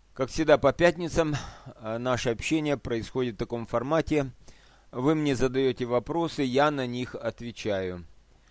Как всегда по пятницам наше общение происходит в таком формате. Вы мне задаете вопросы, я на них отвечаю.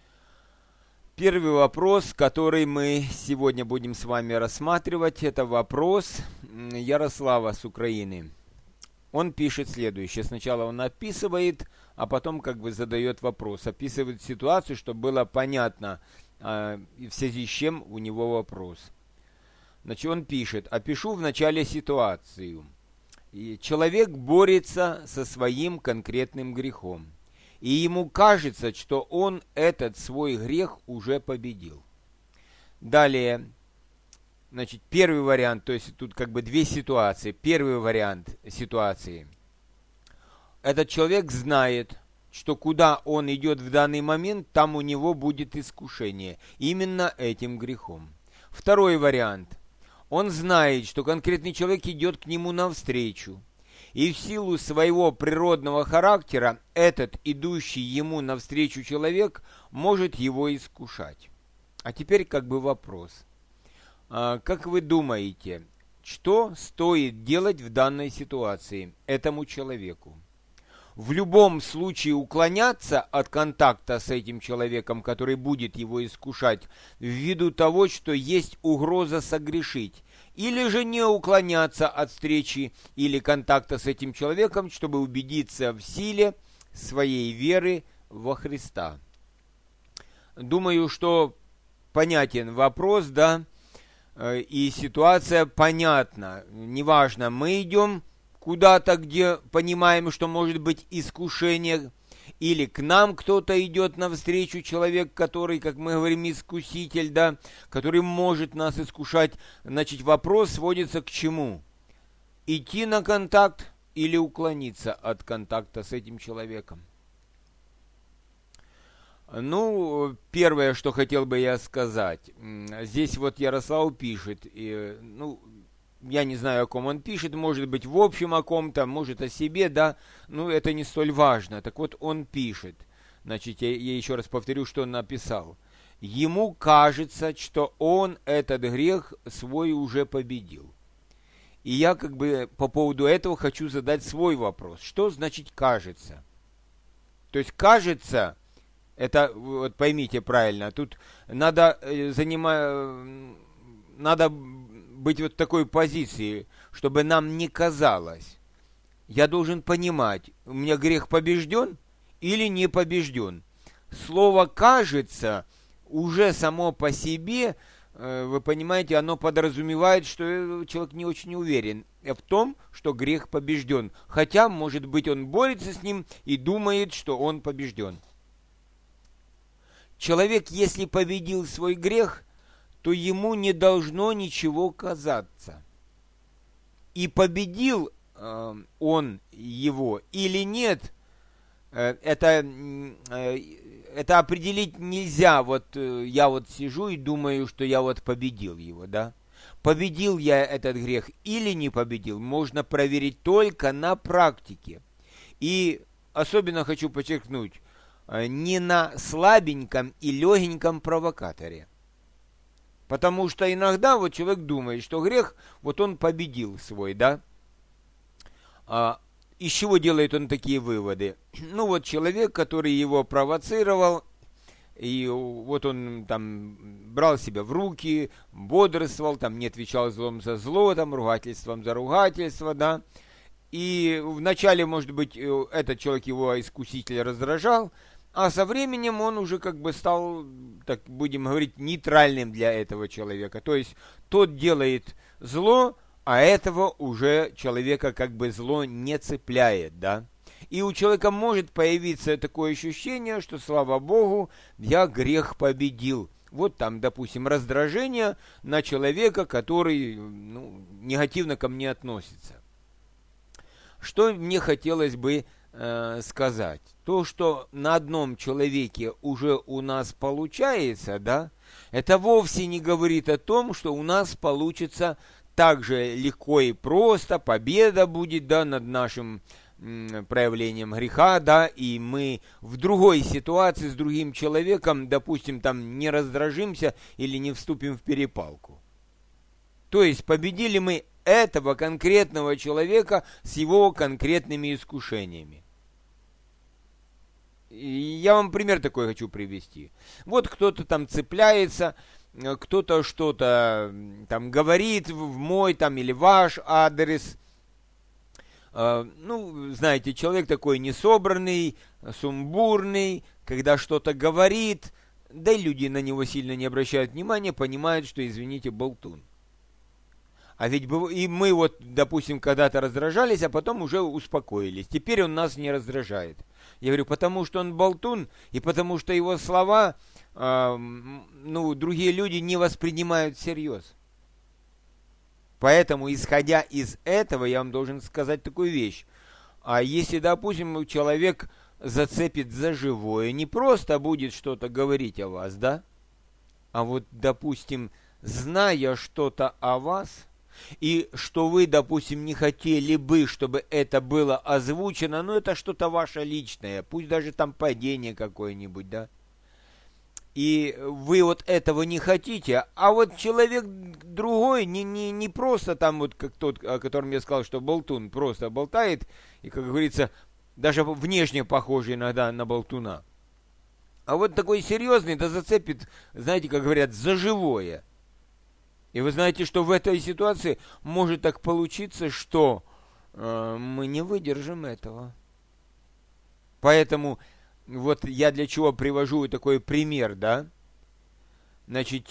Первый вопрос, который мы сегодня будем с вами рассматривать, это вопрос Ярослава с Украины. Он пишет следующее. Сначала он описывает, а потом задает вопрос. Описывает ситуацию, чтобы было понятно, в связи с чем у него вопрос. Значит, он пишет: опишу вначале ситуацию. И человек борется со своим конкретным грехом. И ему кажется, что он этот свой грех уже победил. Далее, значит, первый вариант, то есть тут две ситуации. Первый вариант ситуации. Этот человек знает, что куда он идет в данный момент, там у него будет искушение. Именно этим грехом. Второй вариант. Он знает, что конкретный человек идет к нему навстречу. И в силу своего природного характера этот идущий ему навстречу человек может его искушать. А теперь вопрос. Как вы думаете, что стоит делать в данной ситуации этому человеку? В любом случае уклоняться от контакта с этим человеком, который будет его искушать, ввиду того, что есть угроза согрешить, или же не уклоняться от встречи или контакта с этим человеком, чтобы убедиться в силе своей веры во Христа. Думаю, что понятен вопрос, да, и ситуация понятна. Неважно, мы идем куда-то, где понимаем, что может быть искушение, или к нам кто-то идет навстречу, человек, который, как мы говорим, искуситель, да, который может нас искушать. Значит, вопрос сводится к чему? Идти на контакт или уклониться от контакта с этим человеком? Ну, первое, что хотел бы я сказать. Здесь Ярослав пишет, я не знаю, о ком он пишет, может быть, в общем о ком-то, может, о себе, да, это не столь важно. Так вот, он пишет, значит, я еще раз повторю, что он написал. Ему кажется, что он этот грех свой уже победил. И я по поводу этого хочу задать свой вопрос. Что значит «кажется»? То есть «кажется», это, поймите правильно, тут надо быть в такой позиции, чтобы нам не казалось. Я должен понимать, у меня грех побежден или не побежден. Слово «кажется» уже само по себе, вы понимаете, оно подразумевает, что человек не очень уверен в том, что грех побежден. Хотя, может быть, он борется с ним и думает, что он побежден. Человек, если победил свой грех, то ему не должно ничего казаться. И победил он его или нет, это определить нельзя. Я сижу и думаю, что я победил его, да? Победил я этот грех или не победил, можно проверить только на практике. И особенно хочу подчеркнуть, не на слабеньком и легеньком провокаторе. Потому что иногда человек думает, что грех, он победил свой, да? Из чего делает он такие выводы? Человек, который его провоцировал, и он там брал себя в руки, бодрствовал, там не отвечал злом за зло, там ругательством за ругательство, да? И вначале, может быть, этот человек, его искуситель, раздражал, а со временем он уже стал, так будем говорить, нейтральным для этого человека. То есть тот делает зло, а этого уже человека зло не цепляет, да. И у человека может появиться такое ощущение, что, слава Богу, я грех победил. Там, допустим, раздражение на человека, который негативно ко мне относится. Что мне хотелось бы сказать? То, что на одном человеке уже у нас получается, да, это вовсе не говорит о том, что у нас получится так же легко и просто, победа будет, да, над нашим проявлением греха, да, и мы в другой ситуации с другим человеком, допустим, там не раздражимся или не вступим в перепалку. То есть победили мы этого конкретного человека с его конкретными искушениями. И я вам пример такой хочу привести. Вот кто-то там цепляется, кто-то что-то там говорит в мой там или ваш адрес. Ну, знаете, человек такой несобранный, сумбурный, когда что-то говорит, да и люди на него сильно не обращают внимания, понимают, что, извините, болтун. А ведь и мы вот, допустим, когда-то раздражались, а потом уже успокоились. Теперь он нас не раздражает. Я говорю, потому что он болтун, и потому что его слова, другие люди не воспринимают всерьез. Поэтому, исходя из этого, я вам должен сказать такую вещь. А если, допустим, человек зацепит за живое, не просто будет что-то говорить о вас, да? А вот, допустим, зная что-то о вас, и что вы, допустим, не хотели бы, чтобы это было озвучено, но это что-то ваше личное, пусть даже там падение какое-нибудь, да? И вы вот этого не хотите, а вот человек другой, не просто там вот как тот, о котором я сказал, что болтун просто болтает, и, как говорится, даже внешне похожий иногда на болтуна. А вот такой серьезный, да зацепит, знаете, как говорят, за живое. И вы знаете, что в этой ситуации может так получиться, что мы не выдержим этого. Поэтому вот я для чего привожу такой пример, да? Значит,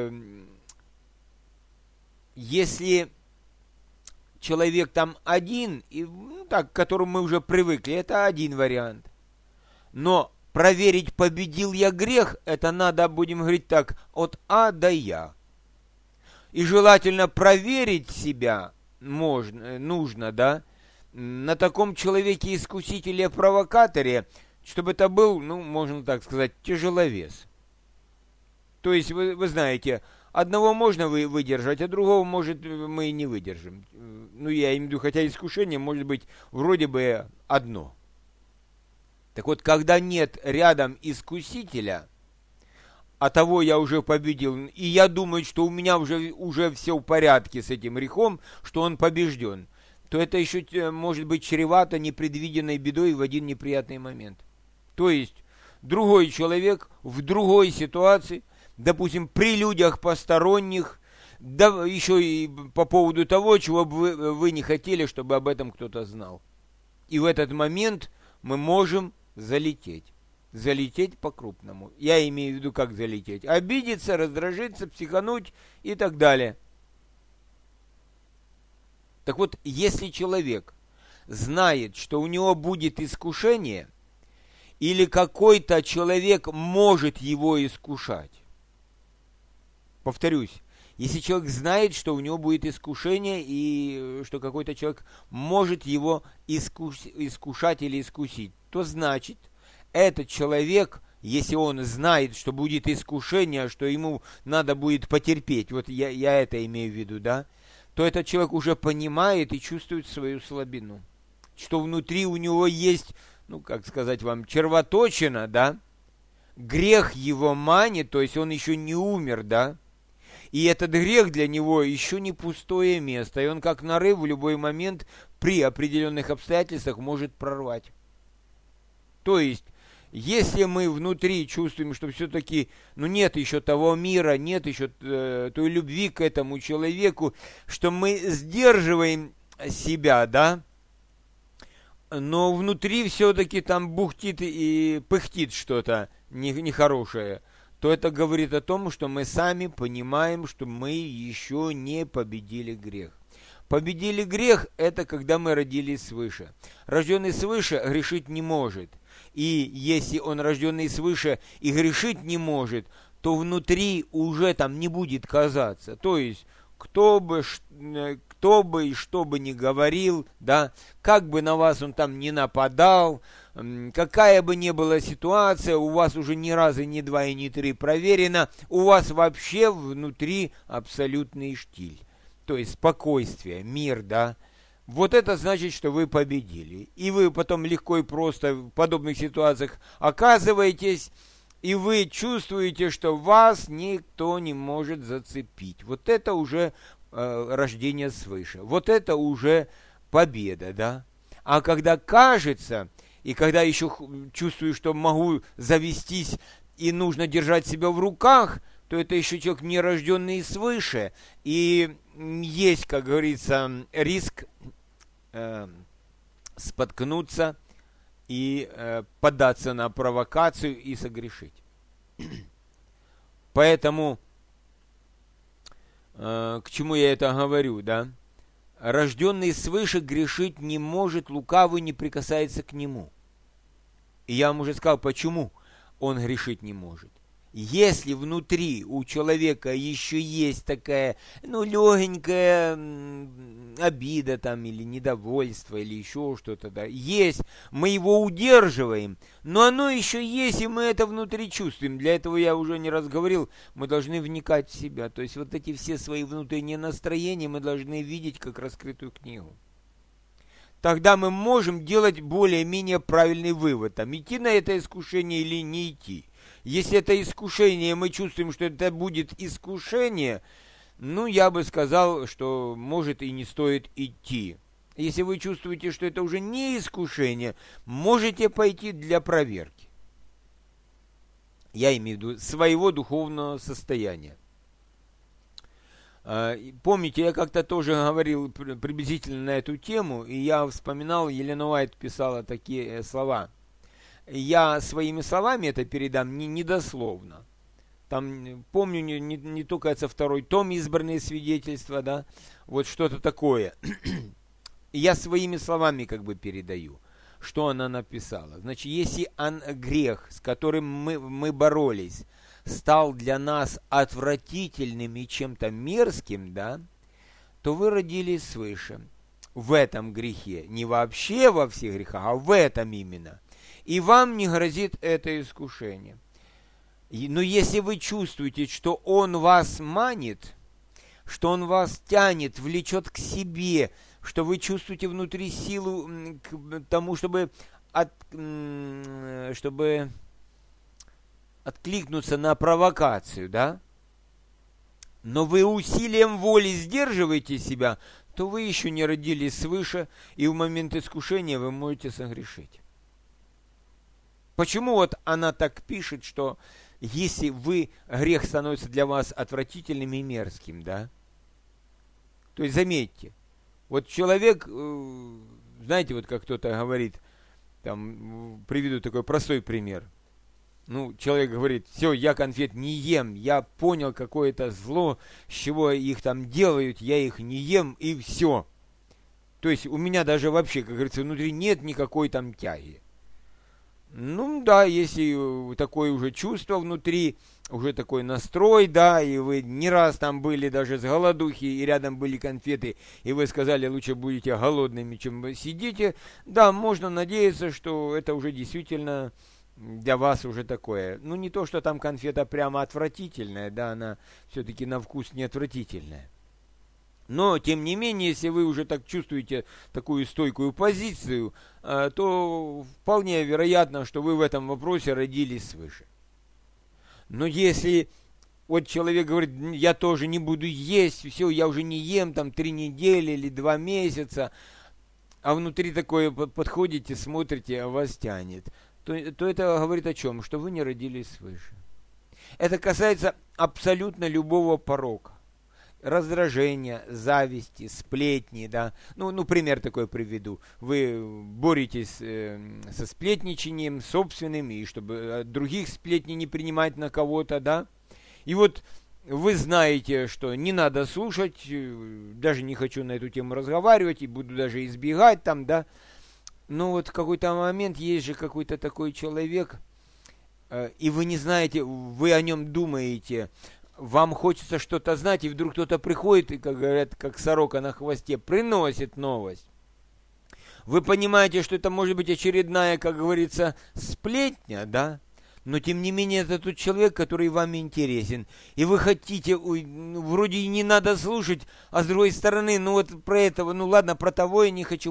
если человек там один, к которому мы уже привыкли, это один вариант. Но проверить, победил я грех, это надо, будем говорить так, от А до Я. И желательно проверить себя нужно, да, на таком человеке-искусителе-провокаторе, чтобы это был, можно так сказать, тяжеловес. То есть, вы знаете, одного можно выдержать, а другого, может, мы и не выдержим. Я имею в виду, хотя искушение может быть вроде бы одно. Так вот, когда нет рядом искусителя, а того я уже победил, и я думаю, что у меня уже все в порядке с этим грехом, что он побежден, то это еще может быть чревато непредвиденной бедой в один неприятный момент. То есть другой человек в другой ситуации, допустим, при людях посторонних, да еще и по поводу того, чего бы вы не хотели, чтобы об этом кто-то знал. И в этот момент мы можем залететь. Залететь по-крупному. Я имею в виду, как залететь. Обидеться, раздражиться, психануть и так далее. Так вот, если человек знает, что у него будет искушение, или какой-то человек может его искушать. Повторюсь, если человек знает, что у него будет искушение, и что какой-то человек может его искушать или искусить, то значит, этот человек, если он знает, что будет искушение, что ему надо будет потерпеть, вот я это имею в виду, да, то этот человек уже понимает и чувствует свою слабину. Что внутри у него есть, как сказать вам, червоточина, да, грех его манит, то есть он еще не умер, да, и этот грех для него еще не пустое место, и он как нарыв в любой момент при определенных обстоятельствах может прорвать. То есть, если мы внутри чувствуем, что все-таки, нет еще того мира, нет еще той любви к этому человеку, что мы сдерживаем себя, да, но внутри все-таки там бухтит и пыхтит что-то нехорошее, то это говорит о том, что мы сами понимаем, что мы еще не победили грех. Победили грех – это когда мы родились свыше. Рожденный свыше грешить не может. И если он рожденный свыше и грешить не может, то внутри уже там не будет казаться. То есть, кто бы и что бы ни говорил, да, как бы на вас он там не нападал, какая бы ни была ситуация, у вас уже ни разу, ни два и ни три проверено, у вас вообще внутри абсолютный штиль. То есть спокойствие, мир, да. Вот это значит, что вы победили. И вы потом легко и просто в подобных ситуациях оказываетесь, и вы чувствуете, что вас никто не может зацепить. Вот это уже рождения свыше. Вот это уже победа, да? А когда кажется, и когда еще чувствую, что могу завестись и нужно держать себя в руках, то это еще человек не рожденный свыше. И есть, как говорится, риск споткнуться и поддаться на провокацию и согрешить. Поэтому, к чему я это говорю, да? Рожденный свыше грешить не может, лукавый не прикасается к нему. И я вам уже сказал, почему он грешить не может. Если внутри у человека еще есть такая, легенькая обида там, или недовольство, или еще что-то, да, есть, мы его удерживаем, но оно еще есть, и мы это внутри чувствуем. Для этого я уже не раз говорил, мы должны вникать в себя. То есть вот эти все свои внутренние настроения мы должны видеть как раскрытую книгу. Тогда мы можем делать более-менее правильный вывод, там, идти на это искушение или не идти. Если это искушение, мы чувствуем, что это будет искушение, я бы сказал, что может и не стоит идти. Если вы чувствуете, что это уже не искушение, можете пойти для проверки. Я имею в виду своего духовного состояния. Помните, я как-то тоже говорил приблизительно на эту тему, и я вспоминал, Елена Уайт писала такие слова. Я своими словами это передам не дословно. Там, помню, не только это второй том «Избранные свидетельства», да, вот что-то такое. Я своими словами как бы передаю, что она написала. Значит, если грех, с которым мы боролись, стал для нас отвратительным и чем-то мерзким, да, то вы родились свыше в этом грехе. Не вообще во всех грехах, а в этом именно. И вам не грозит это искушение. Но если вы чувствуете, что он вас манит, что он вас тянет, влечет к себе, что вы чувствуете внутри силу к тому, чтобы откликнуться на провокацию, да? Но вы усилием воли сдерживаете себя, то вы еще не родились свыше, и в момент искушения вы можете согрешить. Почему вот она так пишет, что если грех становится для вас отвратительным и мерзким, да? То есть заметьте, вот человек, знаете, вот как кто-то говорит, там, приведу такой простой пример. Человек говорит, все, я конфет не ем, я понял какое-то зло, с чего их там делают, я их не ем, и все. То есть у меня даже вообще, как говорится, внутри нет никакой там тяги. Да, если такое уже чувство внутри, уже такой настрой, да, и вы не раз там были даже с голодухи, и рядом были конфеты, и вы сказали, лучше будете голодными, чем вы сидите, да, можно надеяться, что это уже действительно для вас уже такое. Не то, что там конфета прямо отвратительная, да, она все-таки на вкус не отвратительная. Но, тем не менее, если вы уже так чувствуете такую стойкую позицию, то вполне вероятно, что вы в этом вопросе родились свыше. Но если вот человек говорит, я тоже не буду есть, все, я уже не ем там 3 недели или 2 месяца, а внутри такое подходите, смотрите, а вас тянет, то это говорит о чем? Что вы не родились свыше. Это касается абсолютно любого порока. Раздражения, зависти, сплетни, да. Пример такой приведу. Вы боретесь со сплетничанием собственным, и чтобы других сплетней не принимать на кого-то, да. И вот вы знаете, что не надо слушать, даже не хочу на эту тему разговаривать, и буду даже избегать там, да. Но вот в какой-то момент есть же какой-то такой человек, и вы не знаете, вы о нем думаете, вам хочется что-то знать, и вдруг кто-то приходит, и, как говорят, как сорока на хвосте, приносит новость. Вы понимаете, что это может быть очередная, как говорится, сплетня, да? Но, тем не менее, это тот человек, который вам интересен. И вы хотите, вроде и не надо слушать, а с другой стороны, про этого, ладно, про того я не хочу,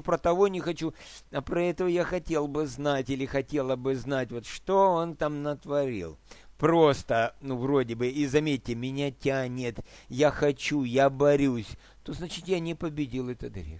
а про этого я хотел бы знать или хотела бы знать, вот что он там натворил. просто, ну, вроде бы, и заметьте, меня тянет, я хочу, я борюсь, то значит я не победил этот грех.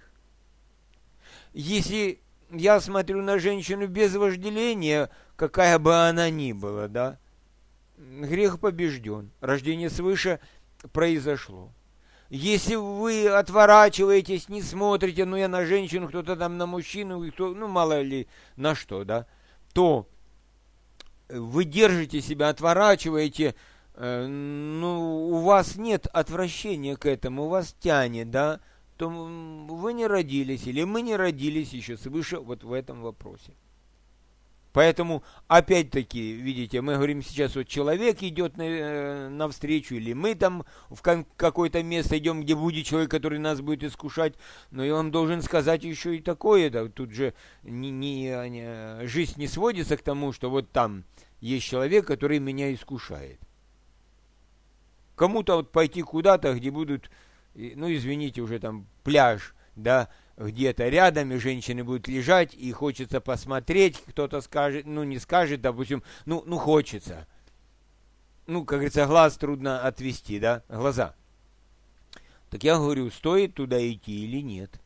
Если я смотрю на женщину без вожделения, какая бы она ни была, да, грех побежден, рождение свыше произошло. Если вы отворачиваетесь, не смотрите, ну я на женщину, кто-то там на мужчину, кто, ну мало ли на что, да, то вы держите себя, отворачиваете, ну у вас нет отвращения к этому, у вас тянет, да, то вы не родились, или мы не родились еще свыше вот в этом вопросе. Поэтому, опять-таки, видите, мы говорим сейчас, вот человек идет навстречу, или мы там в какое-то место идем, где будет человек, который нас будет искушать, но и он должен сказать еще и такое, да, тут же жизнь не сводится к тому, что вот там есть человек, который меня искушает. Кому-то вот пойти куда-то, где будут, ну, извините, уже там пляж, да, где-то рядом, и женщины будут лежать, и хочется посмотреть, кто-то скажет, ну, не скажет, допустим, ну, хочется. Ну, как говорится, глаз трудно отвести, да, глаза. Так я говорю, стоит туда идти или нет.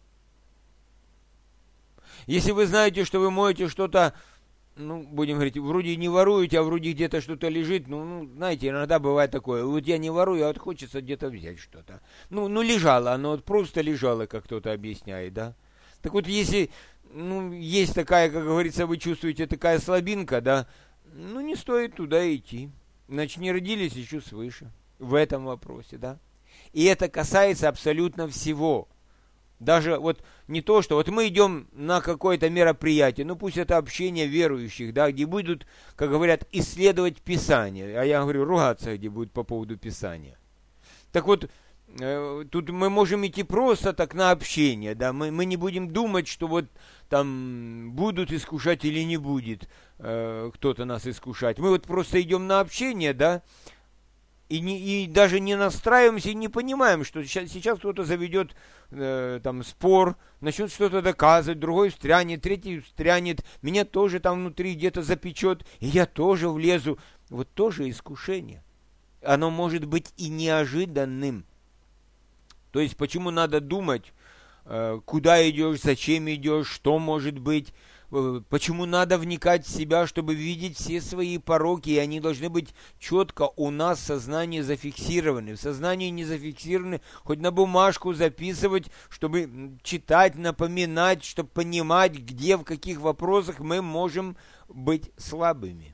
Если вы знаете, что вы моете что-то, ну, будем говорить, вроде не воруете, а вроде где-то что-то лежит, ну, знаете, иногда бывает такое, вот я не ворую, а вот хочется где-то взять что-то. Ну, лежало, оно вот просто лежало, как кто-то объясняет, да. Так вот, если, ну, есть такая, как говорится, вы чувствуете такая слабинка, да, ну, не стоит туда идти. Значит, не родились еще свыше в этом вопросе, да. И это касается абсолютно всего. Даже вот не то, что вот мы идем на какое-то мероприятие, ну пусть это общение верующих, да, где будут, как говорят, исследовать Писание, а я говорю, ругаться, где будут по поводу Писания. Так вот, тут мы можем идти просто так на общение, да, мы не будем думать, что вот там будут искушать или не будет кто-то нас искушать. Мы вот просто идем на общение, да, и даже не настраиваемся и не понимаем, что сейчас кто-то заведет там спор, начнет что-то доказывать, другой встрянет, третий встрянет, меня тоже там внутри где-то запечет, и я тоже влезу. Вот тоже искушение. Оно может быть и неожиданным. То есть почему надо думать, куда идешь, зачем идешь, что может быть. Почему надо вникать в себя, чтобы видеть все свои пороки, и они должны быть четко у нас в сознании зафиксированы. В сознании не зафиксированы, хоть на бумажку записывать, чтобы читать, напоминать, чтобы понимать, где, в каких вопросах мы можем быть слабыми.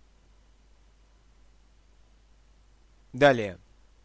Далее.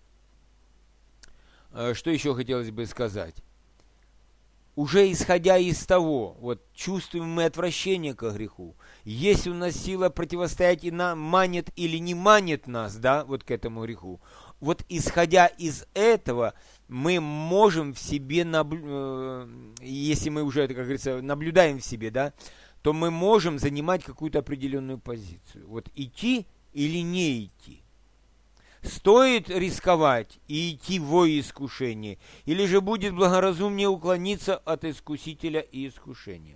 Что еще хотелось бы сказать? Уже исходя из того, вот чувствуем мы отвращение к греху, есть у нас сила противостоять и манит или не манит нас, да, вот к этому греху. Вот исходя из этого, мы можем в себе, если мы уже, как говорится, наблюдаем в себе, да, то мы можем занимать какую-то определенную позицию. Вот идти или не идти. Стоит рисковать и идти во искушение, или же будет благоразумнее уклониться от искусителя и искушения?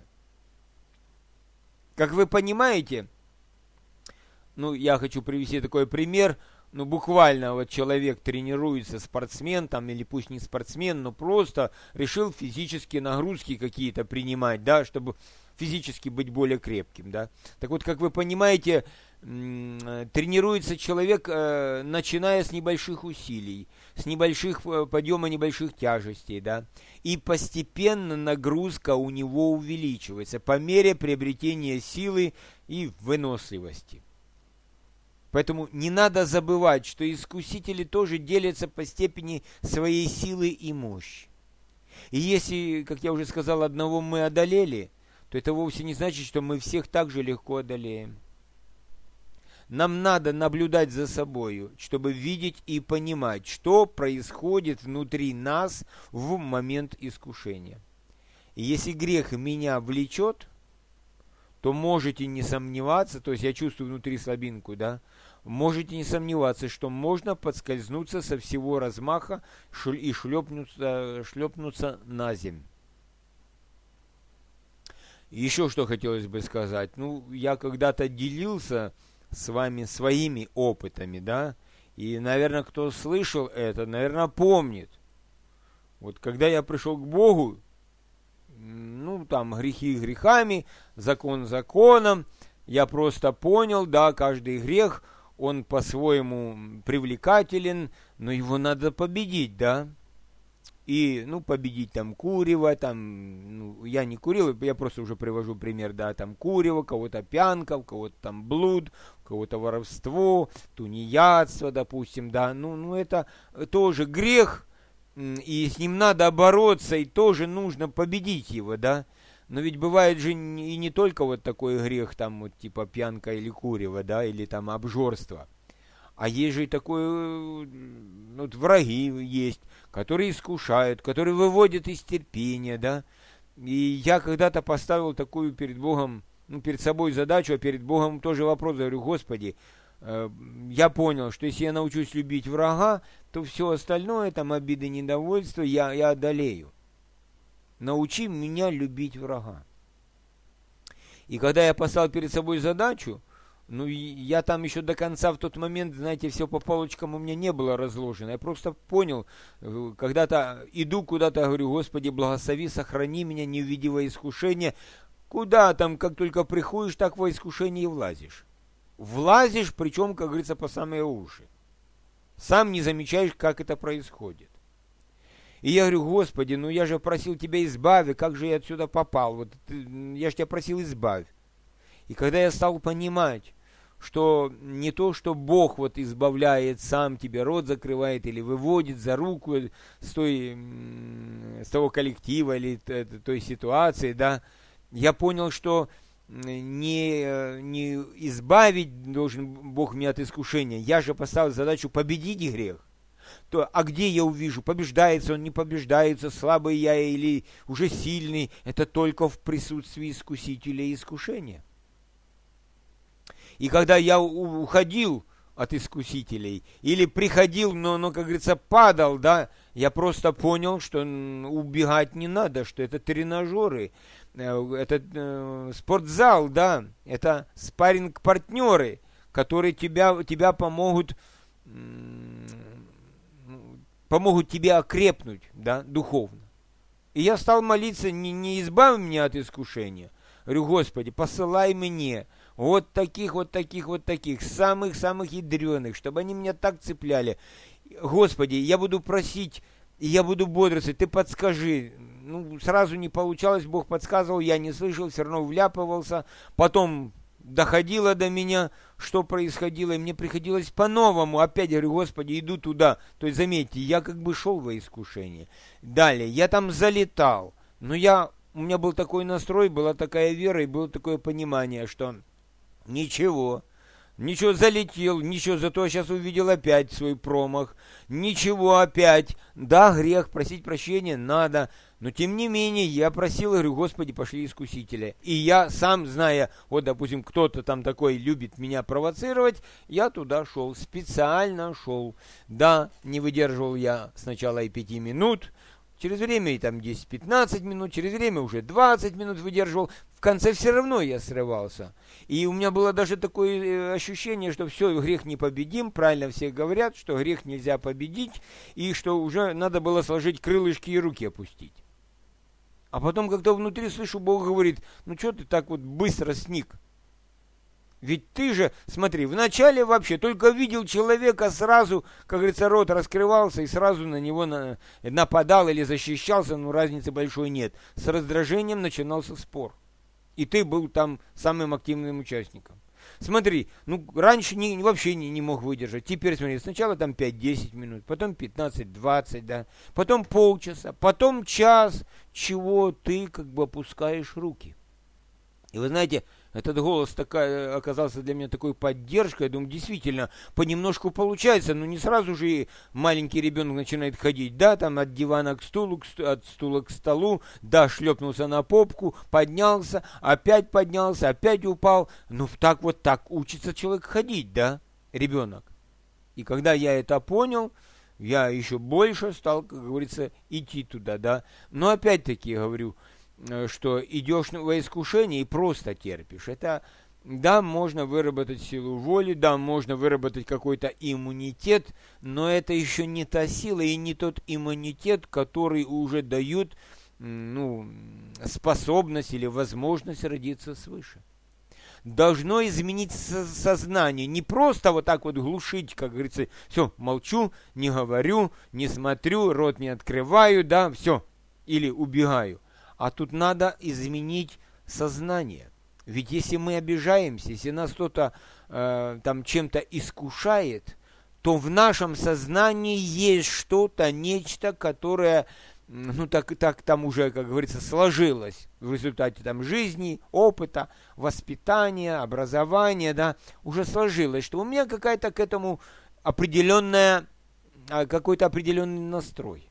Как вы понимаете, ну, я хочу привести такой пример, ну, буквально вот человек тренируется, спортсмен там, или пусть не спортсмен, но просто решил физические нагрузки какие-то принимать, да, чтобы физически быть более крепким, да. Так вот, как вы понимаете, тренируется человек, начиная с небольших усилий, с небольших подъема небольших тяжестей, да, и постепенно нагрузка у него увеличивается по мере приобретения силы и выносливости. Поэтому не надо забывать, что искусители тоже делятся по степени своей силы и мощи. И если, как я уже сказал, одного мы одолели, то это вовсе не значит, что мы всех так же легко одолеем. Нам надо наблюдать за собою, чтобы видеть и понимать, что происходит внутри нас в момент искушения. И если грех меня влечет, то можете не сомневаться, то есть я чувствую внутри слабинку, да, можете не сомневаться, что можно подскользнуться со всего размаха и шлепнуться на землю. Еще что хотелось бы сказать. Ну, я когда-то делился с вами своими опытами, да. И, наверное, кто слышал это, наверное, помнит. Вот когда я пришел к Богу, ну, там, грехи грехами, закон законом, я просто понял, да, каждый грех, он по-своему привлекателен, но его надо победить, да. И, ну, победить там курево, там, ну, я не курил, я просто уже привожу пример, да, там курево, кого-то пьянка, у кого-то там блуд, у кого-то воровство, тунеядство, допустим, да, ну, это тоже грех, и с ним надо бороться, и тоже нужно победить его, да. Но ведь бывает же и не только вот такой грех, там, вот, типа пьянка или курево, да, или там обжорство. А есть же и такое, вот враги есть, которые искушают, которые выводят из терпения, да. И я когда-то поставил такую перед Богом, ну, перед собой задачу, а перед Богом тоже вопрос, говорю, Господи, я понял, что если я научусь любить врага, то все остальное, там, обиды, недовольство, я одолею. Научи меня любить врага. И когда я поставил перед собой задачу, ну, я там еще до конца в тот момент, знаете, все по полочкам у меня не было разложено. Я просто понял, когда-то иду куда-то, говорю, Господи, благослови, сохрани меня, не введи во искушение. Куда там, как только приходишь, так во искушение и влазишь. Влазишь, причем, как говорится, по самые уши. Сам не замечаешь, как это происходит. И я говорю, Господи, ну я же просил Тебя избави, как же я отсюда попал? Вот я же Тебя просил избавь. И когда я стал понимать, что не то, что Бог вот избавляет, сам тебе рот закрывает или выводит за руку с того коллектива или той ситуации, да, я понял, что не избавить должен Бог меня от искушения. Я же поставил задачу победить грех. А где я увижу, побеждается он, не побеждается, слабый я или уже сильный, это только в присутствии искусителя и искушения. И когда я уходил от искусителей, или приходил, но, как говорится, падал, да, я просто понял, что убегать не надо, что это тренажеры, это спортзал, да, это спарринг-партнеры, которые тебя помогут тебе окрепнуть, да, духовно. И я стал молиться, не избавь меня от искушения. Говорю, Господи, посылай мне вот таких, самых-самых ядреных, чтобы они меня так цепляли. Господи, я буду просить, и я буду бодрствовать, Ты подскажи. Ну, сразу не получалось, Бог подсказывал, я не слышал, все равно вляпывался. Потом доходило до меня, что происходило, и мне приходилось по-новому. Опять говорю, Господи, иду туда. То есть, заметьте, я как бы шел во искушение. Далее, я там залетал, но у меня был такой настрой, была такая вера и было такое понимание, что ничего, залетел, ничего, зато я сейчас увидел опять свой промах, ничего опять, да, грех, просить прощения надо, но тем не менее я просил, говорю, Господи, пошли искусителя. И я сам, зная, вот, допустим, кто-то там такой любит меня провоцировать, я туда шел, специально шел. Да, не выдерживал я сначала и 5 минут, через время и там 10-15 минут, через время уже 20 минут выдерживал. В конце все равно я срывался. И у меня было даже такое ощущение, что все, грех непобедим. Правильно все говорят, что грех нельзя победить. И что уже надо было сложить крылышки и руки опустить. А потом как-то внутри слышу, Бог говорит, ну что ты так вот быстро сник? Ведь ты же, смотри, вначале вообще только видел человека, сразу, как говорится, рот раскрывался и сразу на него нападал или защищался, но разницы большой нет. С раздражением начинался спор. И ты был там самым активным участником. Смотри, ну раньше вообще не мог выдержать. Теперь смотри, сначала там 5-10 минут, потом 15-20, да, потом полчаса, потом час, чего ты как бы опускаешь руки. И вы знаете, этот голос оказался для меня такой поддержкой. Я думаю, действительно, понемножку получается, но не сразу же и маленький ребенок начинает ходить. Да, там от дивана к стулу, от стула к столу, да, шлепнулся на попку, поднялся, опять упал. Ну, так учится человек ходить, да, ребенок. И когда я это понял, я еще больше стал, как говорится, идти туда, да. Но опять-таки, говорю, что идешь во искушение и просто терпишь. Это Да, можно выработать силу воли, да, можно выработать какой-то иммунитет, но это еще не та сила и не тот иммунитет, который уже дает способность или возможность родиться свыше. Должно изменить сознание, не просто вот так вот глушить, как говорится, все, молчу, не говорю, не смотрю, рот не открываю, да, все, или убегаю. А тут надо изменить сознание. Ведь если мы обижаемся, если нас кто-то там чем-то искушает, то в нашем сознании есть что-то, нечто, которое, так там уже, как говорится, сложилось в результате там жизни, опыта, воспитания, образования, да, уже сложилось, что у меня какая-то к этому какой-то определенный настрой.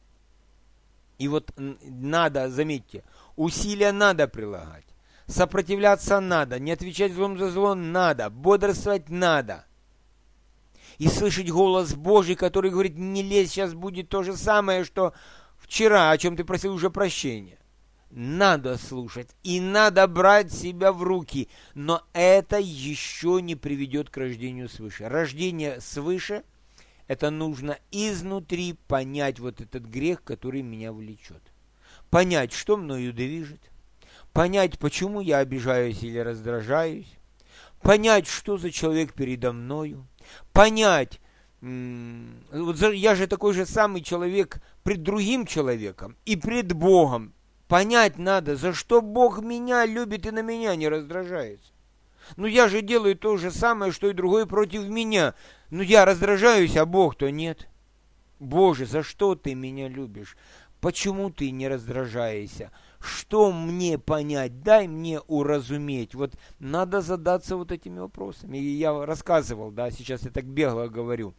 И вот надо, заметьте, усилия надо прилагать. Сопротивляться надо, не отвечать злом за зло надо, бодрствовать надо. И слышать голос Божий, который говорит, не лезь, сейчас будет то же самое, что вчера, о чем ты просил уже прощения. Надо слушать и надо брать себя в руки, но это еще не приведет к рождению свыше. Рождение свыше, это нужно изнутри понять вот этот грех, который меня влечет. Понять, что мною движет. Понять, почему я обижаюсь или раздражаюсь, понять, что за человек передо мною, понять, вот я же такой же самый человек пред другим человеком и пред Богом. Понять надо, за что Бог меня любит и на меня не раздражается. Я же делаю то же самое, что и другой против меня. Я раздражаюсь, а Бог-то нет. Боже, за что ты меня любишь? Почему ты не раздражаешься? Что мне понять? Дай мне уразуметь. Вот надо задаться вот этими вопросами. И я рассказывал, да, сейчас я так бегло говорю.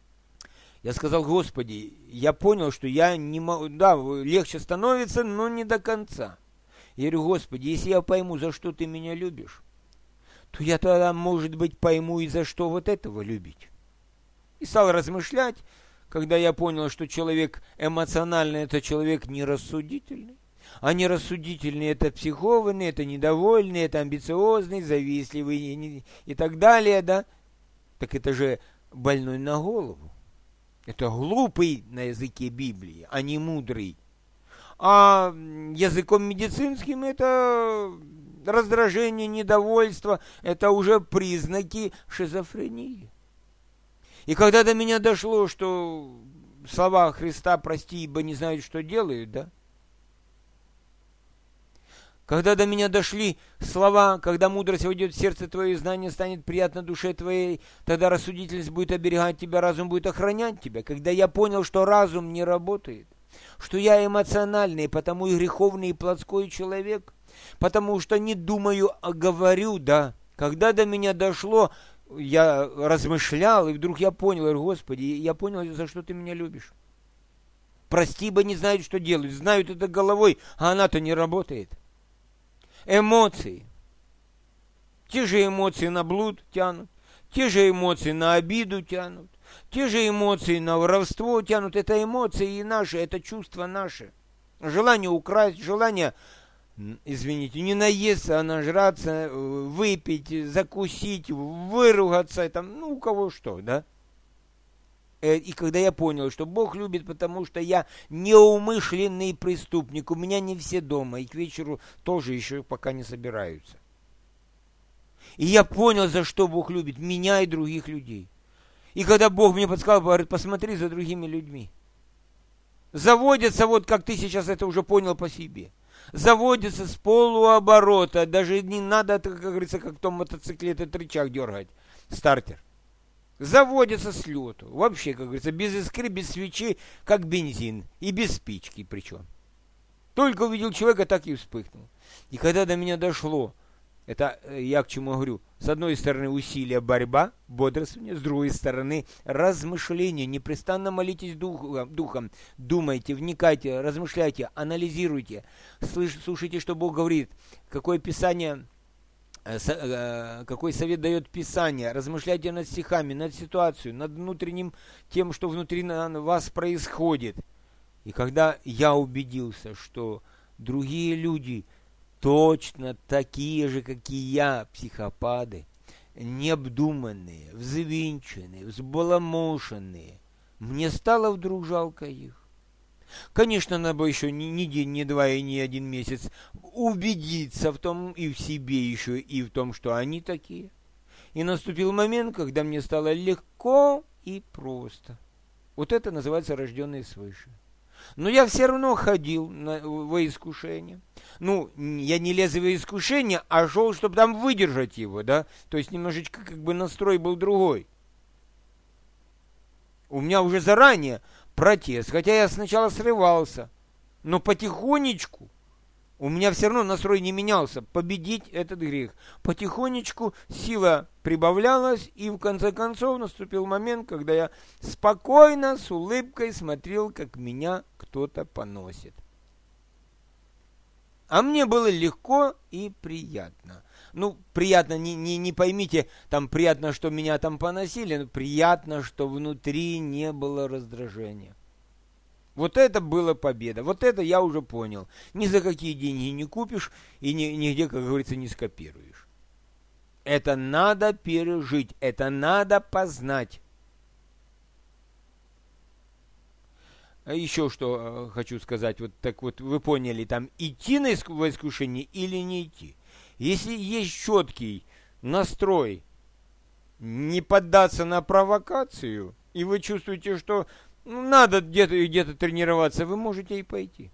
Я сказал, Господи, я понял, что я не могу, да, легче становится, но не до конца. Я говорю, Господи, если я пойму, за что ты меня любишь, то я тогда, может быть, пойму и за что вот этого любить. И стал размышлять, когда я понял, что человек эмоциональный, это человек нерассудительный. А нерассудительные это психованные, это недовольные, это амбициозные, завистливые и так далее, да? Так это же больной на голову. Это глупый на языке Библии, а не мудрый. А языком медицинским это раздражение, недовольство, это уже признаки шизофрении. И когда до меня дошло, что слова Христа «прости, ибо не знают, что делают», да? Когда до меня дошли слова, когда мудрость войдет в сердце твое, и знание станет приятно душе твоей, тогда рассудительность будет оберегать тебя, разум будет охранять тебя. Когда я понял, что разум не работает, что я эмоциональный, потому и греховный, и плотской человек, потому что не думаю, а говорю, да. Когда до меня дошло, я размышлял, и вдруг я понял, говорю, Господи, я понял, за что ты меня любишь. Прости, ибо не знают, что делают. Знают это головой, а она-то не работает. Эмоции. Те же эмоции на блуд тянут, те же эмоции на обиду тянут, те же эмоции на воровство тянут. Это эмоции и наши, это чувства наши. Желание украсть, желание, извините, не наесться, а нажраться, выпить, закусить, выругаться, там, у кого что, да? И когда я понял, что Бог любит, потому что я неумышленный преступник, у меня не все дома, и к вечеру тоже еще пока не собираются. И я понял, за что Бог любит меня и других людей. И когда Бог мне подсказал, говорит, посмотри за другими людьми. Заводятся, вот как ты сейчас это уже понял по себе. Заводятся с полуоборота, даже не надо, как говорится, как в том мотоцикле, этот рычаг дергать, стартер. Заводится с лету. Вообще, как говорится, без искры, без свечи, как бензин. И без спички причем. Только увидел человека, так и вспыхнул. И когда до меня дошло, это я к чему говорю, с одной стороны усилия, борьба, бодрствование, с другой стороны размышление. Непрестанно молитесь духом, думайте, вникайте, размышляйте, анализируйте. Слушайте, что Бог говорит, какое Писание... Какой совет дает Писание? Размышляйте над стихами, над ситуацией, над внутренним тем, что внутри вас происходит. И когда я убедился, что другие люди точно такие же, как и я, психопаты, необдуманные, взвинченные, взбаламошенные. Мне стало вдруг жалко их. Конечно, надо было еще ни день, ни два и ни один месяц убедиться в том и в себе еще, и в том, что они такие. И наступил момент, когда мне стало легко и просто. Вот это называется рожденный свыше. Но я все равно ходил во искушение. Ну, я не лез во искушение, а шел, чтобы там выдержать его, да? То есть немножечко как бы настрой был другой. У меня уже заранее протест, хотя я сначала срывался, но потихонечку у меня все равно настрой не менялся, победить этот грех. Потихонечку сила прибавлялась, и в конце концов наступил момент, когда я спокойно, с улыбкой смотрел, как меня кто-то поносит. А мне было легко и приятно. Ну, приятно, не поймите, там приятно, что меня там поносили, но приятно, что внутри не было раздражения. Вот это была победа, вот это я уже понял. Ни за какие деньги не купишь и нигде, как говорится, не скопируешь. Это надо пережить, это надо познать. А еще что хочу сказать, вот так вот вы поняли, там идти во искушение или не идти. Если есть четкий настрой не поддаться на провокацию, и вы чувствуете, что надо где-то тренироваться, вы можете и пойти.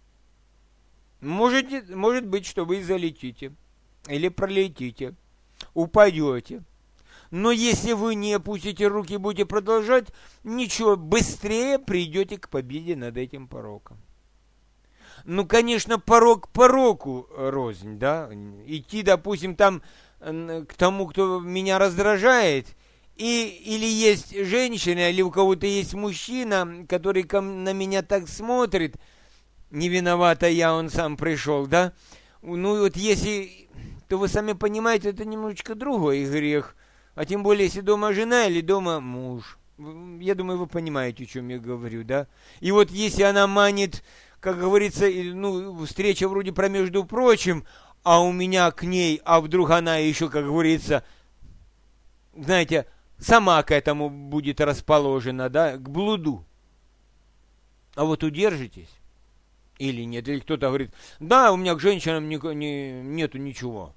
Может быть, что вы залетите, или пролетите, упадете. Но если вы не опустите руки и будете продолжать, ничего, быстрее придете к победе над этим пороком. Ну, конечно, порок пороку рознь, да? Идти, допустим, там к тому, кто меня раздражает, или есть женщина, или у кого-то есть мужчина, который на меня так смотрит, не виновата я, он сам пришел, да? Ну, вот если, то вы сами понимаете, это немножечко другой грех. А тем более, если дома жена или дома муж. Я думаю, вы понимаете, о чем я говорю, да? И вот если она манит, как говорится, ну, встреча вроде про между прочим, а у меня к ней, а вдруг она еще, как говорится, знаете, сама к этому будет расположена, да, к блуду. А вот удержитесь или нет? Или кто-то говорит, да, у меня к женщинам нету ничего.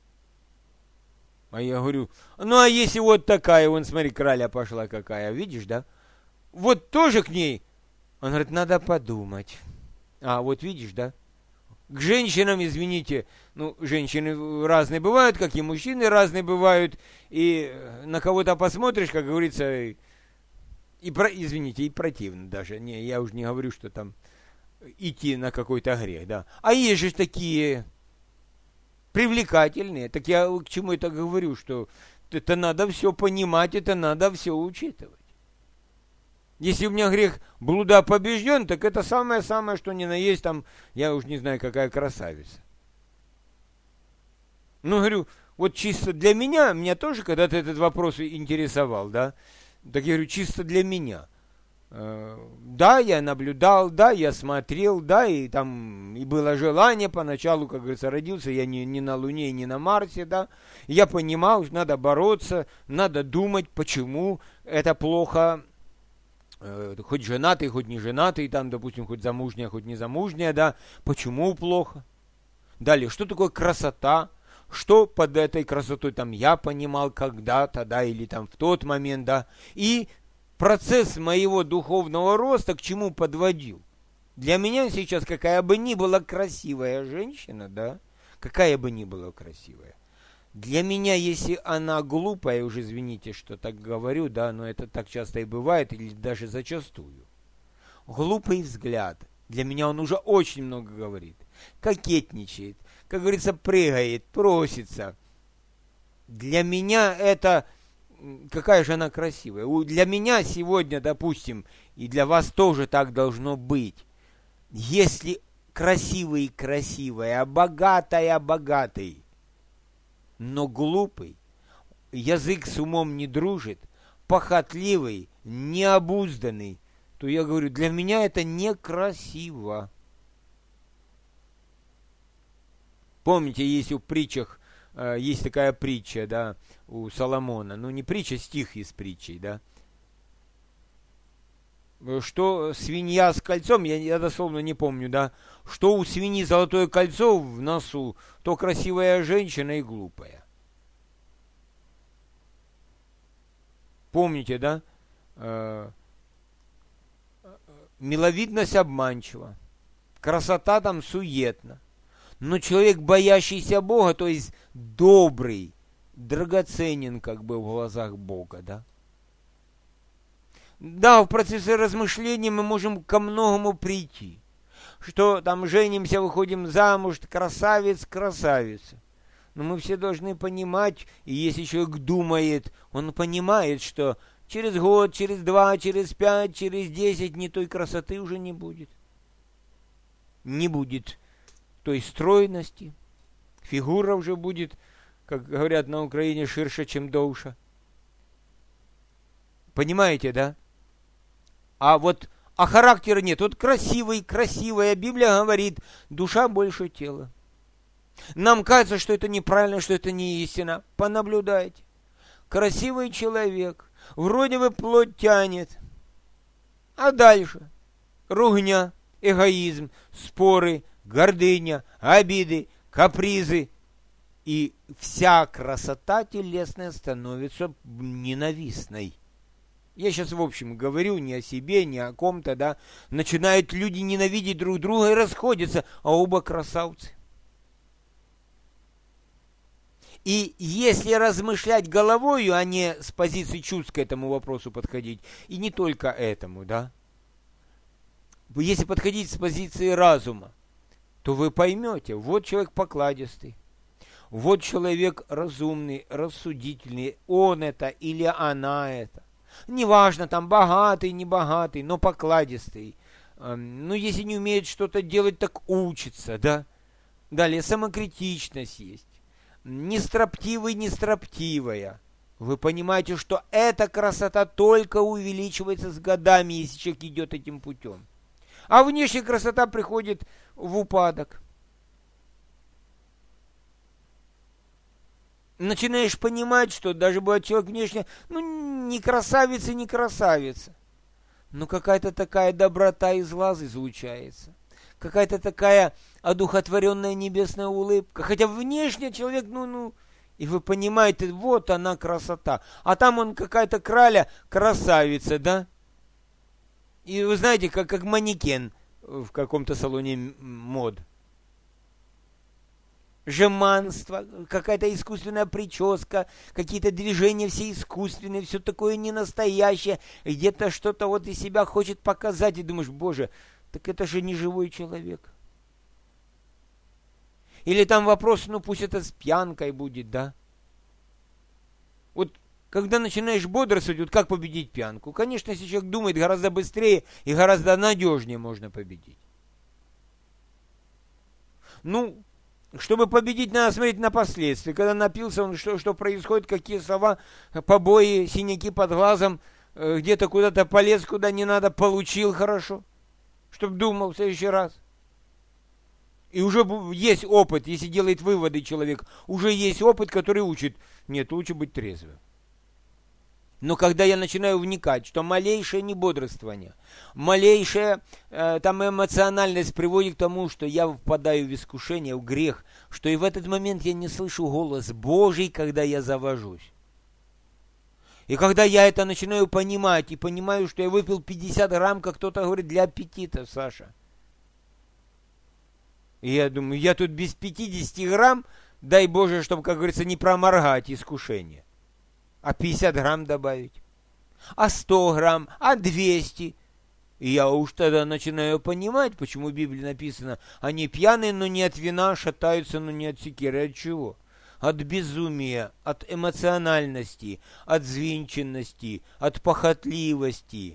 А я говорю, ну а если вот такая, вон смотри, краля пошла какая, видишь, да? Вот тоже к ней. Он говорит, надо подумать. А, вот видишь, да? К женщинам, извините, ну, женщины разные бывают, как и мужчины разные бывают, и на кого-то посмотришь, как говорится, извините, и противно даже. Не, я уже не говорю, что там идти на какой-то грех, да. А есть же такие привлекательные, так я к чему это говорю, что это надо все понимать, это надо все учитывать. Если у меня грех блуда побежден, так это самое-самое, что ни на есть, там, я уж не знаю, какая красавица. Ну, говорю, вот чисто для меня тоже когда-то этот вопрос интересовал, да? Так я говорю, чисто для меня. Да, я наблюдал, да, я смотрел, да, и там и было желание поначалу, как говорится, родился я не на Луне, не на Марсе, да. Я понимал, что надо бороться, надо думать, почему это плохо. Хоть женатый, хоть не женатый, там, допустим, хоть замужняя, хоть не замужняя, да, почему плохо? Далее, что такое красота? Что под этой красотой там я понимал когда-то, да, или там в тот момент, да, и процесс моего духовного роста к чему подводил? Для меня сейчас какая бы ни была красивая женщина, да, какая бы ни была красивая, для меня, если она глупая, уже извините, что так говорю, да, но это так часто и бывает, или даже зачастую. Глупый взгляд. Для меня он уже очень много говорит. Кокетничает, как говорится, прыгает, просится. Для меня это... Какая же она красивая. Для меня сегодня, допустим, и для вас тоже так должно быть. Если красивый – красивая, а богатая – богатый, но глупый, язык с умом не дружит, похотливый, необузданный, то я говорю, для меня это некрасиво. Помните, есть у притчах, есть такая притча, да, у Соломона. Ну, не притча, стих из притчи, да. Что свинья с кольцом, я дословно не помню, да, что у свиньи золотое кольцо в носу, то красивая женщина и глупая. Помните, да? Миловидность обманчива, красота там суетна. Но человек, боящийся Бога, то есть добрый, драгоценен как бы в глазах Бога, да? Да, в процессе размышления мы можем ко многому прийти. Что там женимся, выходим замуж, красавец, красавица. Но мы все должны понимать, и если человек думает, он понимает, что через год, через 2, через 5, через 10 ни той красоты уже не будет. Не будет той стройности. Фигура уже будет, как говорят на Украине, ширше, чем довша. Понимаете, да? А вот характера нет. Вот красивая. Библия говорит, душа больше тела. Нам кажется, что это неправильно, что это не истина. Понаблюдайте. Красивый человек. Вроде бы плоть тянет. А дальше? Ругня, эгоизм, споры, гордыня, обиды, капризы. И вся красота телесная становится ненавистной. Я сейчас, в общем, говорю не о себе, не о ком-то, да. Начинают люди ненавидеть друг друга и расходятся, а оба красавцы. И если размышлять головою, а не с позиции чувств к этому вопросу подходить, и не только этому, да. Если подходить с позиции разума, то вы поймете, вот человек покладистый, вот человек разумный, рассудительный, он это или она это. Неважно, там богатый, не богатый, но покладистый. Ну, если не умеет что-то делать, так учится, да. Далее, самокритичность есть. Не строптивый, не строптивая. Вы понимаете, что эта красота только увеличивается с годами, если человек идет этим путем. А внешняя красота приходит в упадок. Начинаешь понимать, что даже бывает человек внешне, ну, не красавица, не красавица. Но какая-то такая доброта из глаз излучается. Какая-то такая одухотворенная небесная улыбка. Хотя внешне человек, и вы понимаете, вот она красота. А там он какая-то краля, красавица, да? И вы знаете, как манекен в каком-то салоне мод. Жеманство, какая-то искусственная прическа, какие-то движения все искусственные, все такое ненастоящее, где-то что-то вот из себя хочет показать, и думаешь, боже, так это же не живой человек. Или там вопрос, пусть это с пьянкой будет, да? Вот когда начинаешь бодрствовать, вот как победить пьянку? Конечно, если человек думает, гораздо быстрее и гораздо надежнее можно победить. Чтобы победить, надо смотреть на последствия. Когда напился, он что происходит, какие слова, побои, синяки под глазом, где-то куда-то полез, куда не надо, получил хорошо, чтобы думал в следующий раз. И уже есть опыт, если делает выводы человек, уже есть опыт, который учит. Нет, лучше быть трезвым. Но когда я начинаю вникать, что малейшее небодрствование, малейшая там эмоциональность приводит к тому, что я впадаю в искушение, в грех, что и в этот момент я не слышу голос Божий, когда я завожусь. И когда я это начинаю понимать, и понимаю, что я выпил 50 грамм, как кто-то говорит, для аппетита, Саша. И я думаю, я тут без 50 грамм, дай Боже, чтобы, как говорится, не проморгать искушение. А 50 грамм добавить, а 100 грамм, а 200. И я уж тогда начинаю понимать, почему в Библии написано, они пьяные, но не от вина, шатаются, но не от секиры. От чего? От безумия, от эмоциональности, от взвинченности, от похотливости.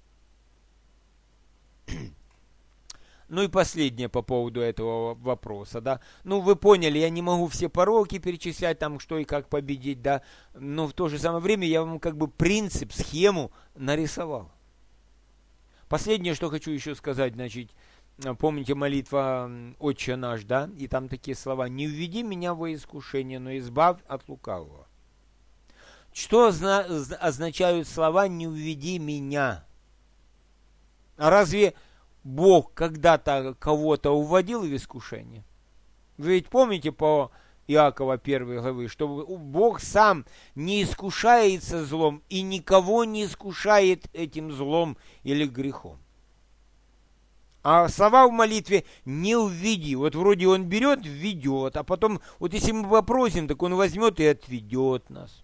И последнее по поводу этого вопроса, да. Вы поняли, я не могу все пороки перечислять, там, что и как победить, да. Но в то же самое время я вам как бы принцип, схему нарисовал. Последнее, что хочу еще сказать, значит, помните молитва «Отче наш», да? И там такие слова: «Не введи меня во искушение, но избавь от лукавого». Что означают слова «не введи меня»? А разве Бог когда-то кого-то уводил в искушение? Вы ведь помните по Иакова 1 главы, что Бог сам не искушается злом и никого не искушает этим злом или грехом. А слова в молитве «не введи». Вот вроде он берет, введет, а потом, вот если мы попросим, так он возьмет и отведет нас.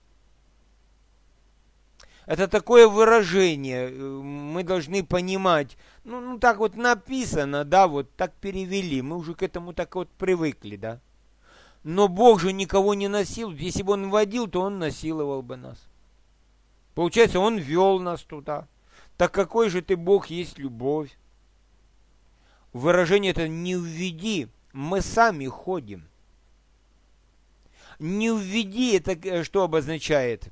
Это такое выражение, мы должны понимать, ну так вот написано, да, вот так перевели, мы уже к этому так вот привыкли, да. Но Бог же никого не насилует, если бы Он водил, то Он насиловал бы нас. Получается, Он вел нас туда. Так какой же ты Бог есть любовь? Выражение это «не введи», мы сами ходим. «Не введи» это что обозначает?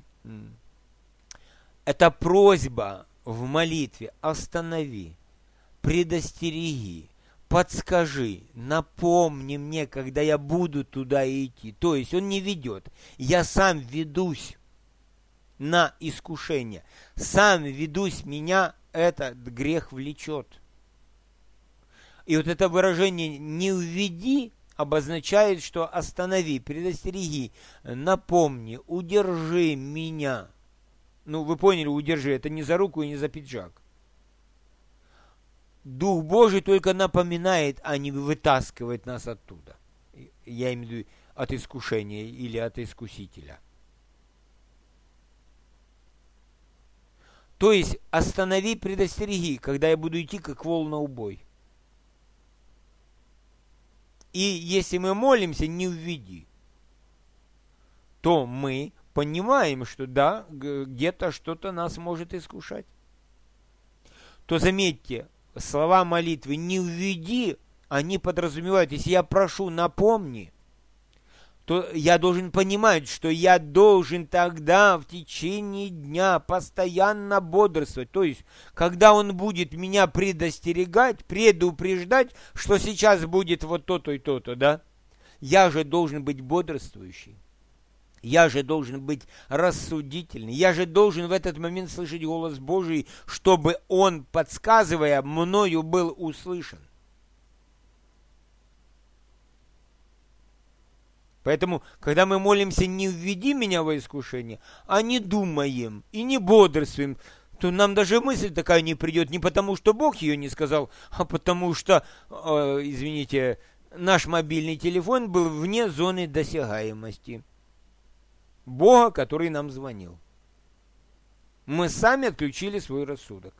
Это просьба в молитве: останови, предостереги, подскажи, напомни мне, когда я буду туда идти. То есть он не ведет, я сам ведусь на искушение, сам ведусь, меня этот грех влечет. И вот это выражение «не введи» обозначает, что останови, предостереги, напомни, удержи меня. Ну, вы поняли, удержи, это не за руку и не за пиджак. Дух Божий только напоминает, а не вытаскивает нас оттуда. Я имею в виду от искушения или от искусителя. То есть останови, предостереги, когда я буду идти как вол на убой. И если мы молимся, не введи, то мы понимаем, что да, где-то что-то нас может искушать. То заметьте, слова молитвы «не введи», они подразумевают, если я прошу «напомни», то я должен понимать, что я должен тогда в течение дня постоянно бодрствовать. То есть, когда он будет меня предостерегать, предупреждать, что сейчас будет вот то-то и то-то, да, я же должен быть бодрствующий. Я же должен быть рассудительный. Я же должен в этот момент слышать голос Божий, чтобы он, подсказывая, мною был услышан. Поэтому, когда мы молимся «не введи меня во искушение», а не думаем и не бодрствуем, то нам даже мысль такая не придет не потому, что Бог ее не сказал, а потому что, извините, наш мобильный телефон был вне зоны досягаемости Бога, который нам звонил. Мы сами отключили свой рассудок.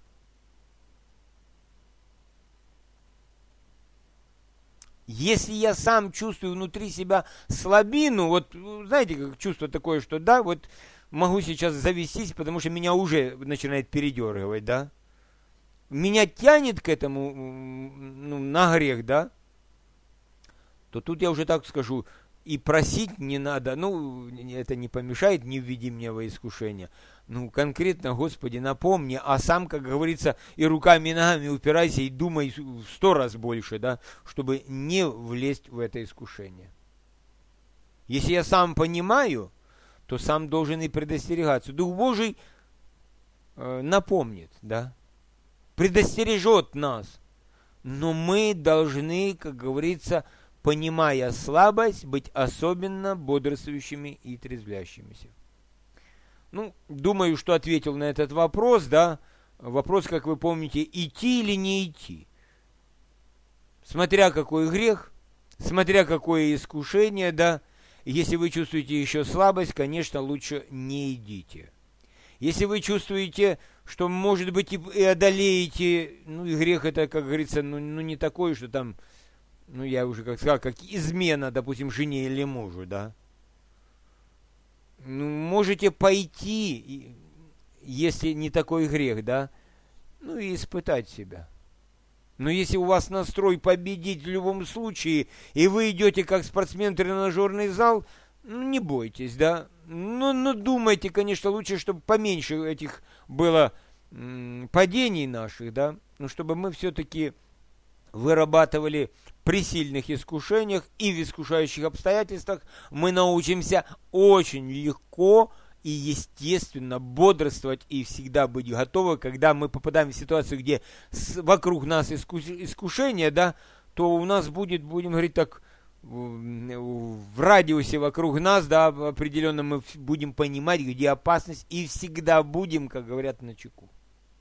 Если я сам чувствую внутри себя слабину, вот знаете, как чувство такое, что да, вот могу сейчас завестись, потому что меня уже начинает передергивать, да? Меня тянет к этому, ну, на грех, да? То тут я уже так скажу, и просить не надо, ну, это не помешает, не введи меня во искушение. Ну, конкретно, Господи, напомни, а сам, как говорится, и руками, и ногами упирайся, и думай в 100 раз больше, да, чтобы не влезть в это искушение. Если я сам понимаю, то сам должен и предостерегаться. Дух Божий напомнит, да, предостережет нас, но мы должны, как говорится, понимая слабость, быть особенно бодрствующими и трезвлящимися. Ну, думаю, что ответил на этот вопрос, да. Вопрос, как вы помните, идти или не идти. Смотря какой грех, смотря какое искушение, да. Если вы чувствуете еще слабость, конечно, лучше не идите. Если вы чувствуете, что, может быть, и одолеете, ну, и грех это, как говорится, ну не такой, что там, ну, я уже как сказал, как измена, допустим, жене или мужу, да. Ну, можете пойти, если не такой грех, да, ну, и испытать себя. Но если у вас настрой победить в любом случае, и вы идете как спортсмен в тренажерный зал, ну, не бойтесь, да. Ну, думайте, конечно, лучше, чтобы поменьше этих было падений наших, да, ну, чтобы мы все-таки вырабатывали при сильных искушениях и в искушающих обстоятельствах, мы научимся очень легко и естественно бодрствовать и всегда быть готовы, когда мы попадаем в ситуацию, где вокруг нас искушение, да, то у нас будет, будем говорить так, в радиусе вокруг нас, да, определенно мы будем понимать, где опасность, и всегда будем, как говорят, начеку.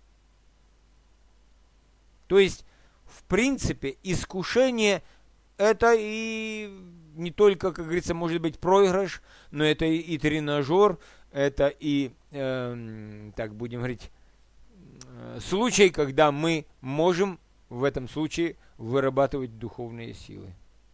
То есть, в принципе, искушение это и не только, как говорится, может быть проигрыш, но это и тренажер, это и, так будем говорить, случай, когда мы можем в этом случае вырабатывать духовные силы.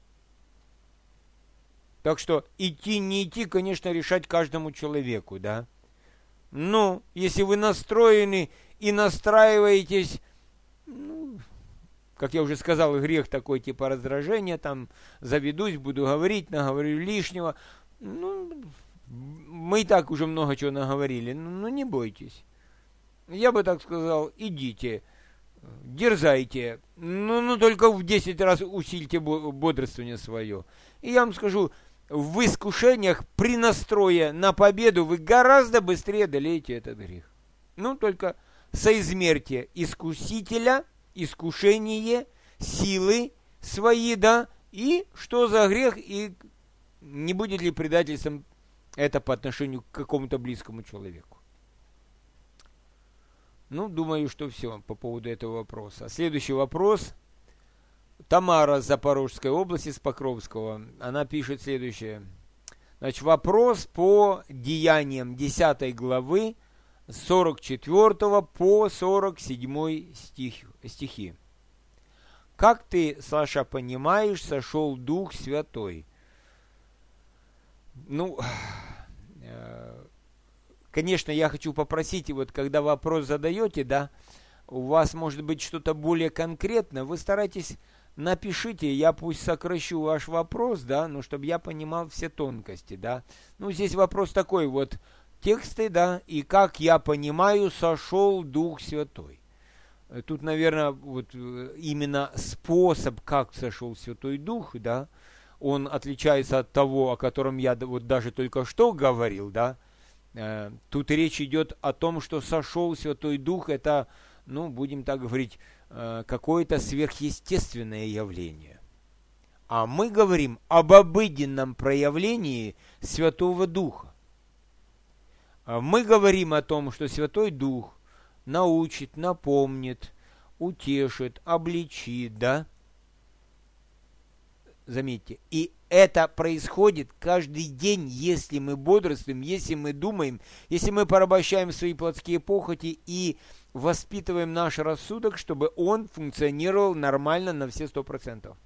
Так что идти, не идти, конечно, решать каждому человеку, да. Но если вы настроены и настраиваетесь, ну, как я уже сказал, грех такой типа раздражения, там, заведусь, буду говорить, наговорю лишнего. Ну, мы и так уже много чего наговорили, ну, не бойтесь. Я бы так сказал, идите, дерзайте, ну только в 10 раз усильте бодрствование свое. И я вам скажу, в искушениях при настрое на победу вы гораздо быстрее одолеете этот грех. Ну, только соизмерьте искусителя, искушение, силы свои, да, и что за грех, и не будет ли предательством это по отношению к какому-то близкому человеку. Ну, думаю, что все по поводу этого вопроса. Следующий вопрос. Тамара с Запорожской области, с Покровского. Она пишет следующее. Значит, вопрос по деяниям 10 главы с 44 по 47 стихи. Как ты, Саша, понимаешь, сошел Дух Святой? Ну, конечно, я хочу попросить, вот когда вопрос задаете, да, у вас может быть что-то более конкретное, вы старайтесь, напишите, я пусть сокращу ваш вопрос, да, ну, чтобы я понимал все тонкости, да. Ну, здесь вопрос такой вот, тексты, да, и как я понимаю, сошел Дух Святой. Тут, наверное, вот именно способ, как сошел Святой Дух, да, он отличается от того, о котором я вот даже только что говорил, да. Тут речь идет о том, что сошел Святой Дух, это, ну, будем так говорить, какое-то сверхъестественное явление. А мы говорим об обыденном проявлении Святого Духа. Мы говорим о том, что Святой Дух научит, напомнит, утешит, обличит, да? Заметьте, и это происходит каждый день, если мы бодрствуем, если мы думаем, если мы порабощаем свои плотские похоти и воспитываем наш рассудок, чтобы он функционировал нормально на все 100%.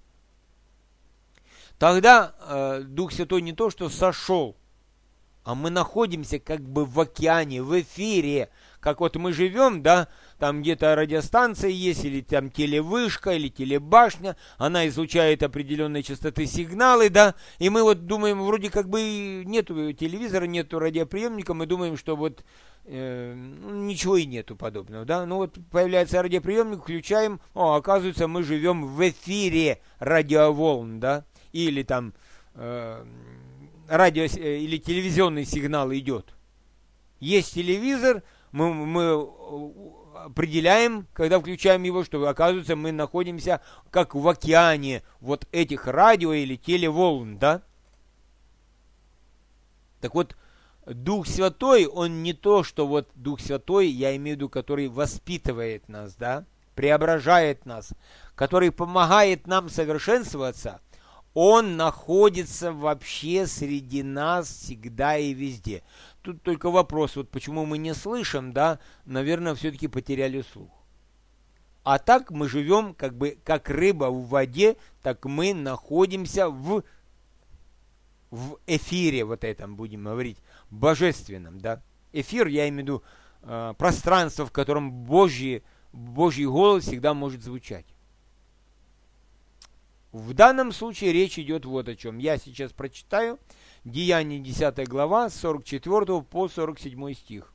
Тогда Дух Святой не то, что сошел, а мы находимся как бы в океане, в эфире, как вот мы живем, да, там где-то радиостанция есть, или там телевышка, или телебашня, она излучает определенные частоты сигналы, да, и мы вот думаем, вроде как бы нету телевизора, нету радиоприемника, мы думаем, что вот ничего и нету подобного, да, ну вот появляется радиоприемник, включаем, оказывается, мы живем в эфире радиоволн, да, или там радио или телевизионный сигнал идет. Есть телевизор, мы определяем, когда включаем его, что, оказывается, мы находимся как в океане вот этих радио или телеволн, да? Так вот, Дух Святой, он не то, что вот Дух Святой, я имею в виду, который воспитывает нас, да, преображает нас, который помогает нам совершенствоваться, он находится вообще среди нас всегда и везде. Тут только вопрос, вот почему мы не слышим, да, наверное, все-таки потеряли слух. А так мы живем как бы как рыба в воде, так мы находимся в эфире вот этом, будем говорить, божественном, да. Эфир, я имею в виду пространство, в котором Божий голос всегда может звучать. В данном случае речь идет вот о чем. Я сейчас прочитаю Деяния 10 глава с 44 по 47 стих.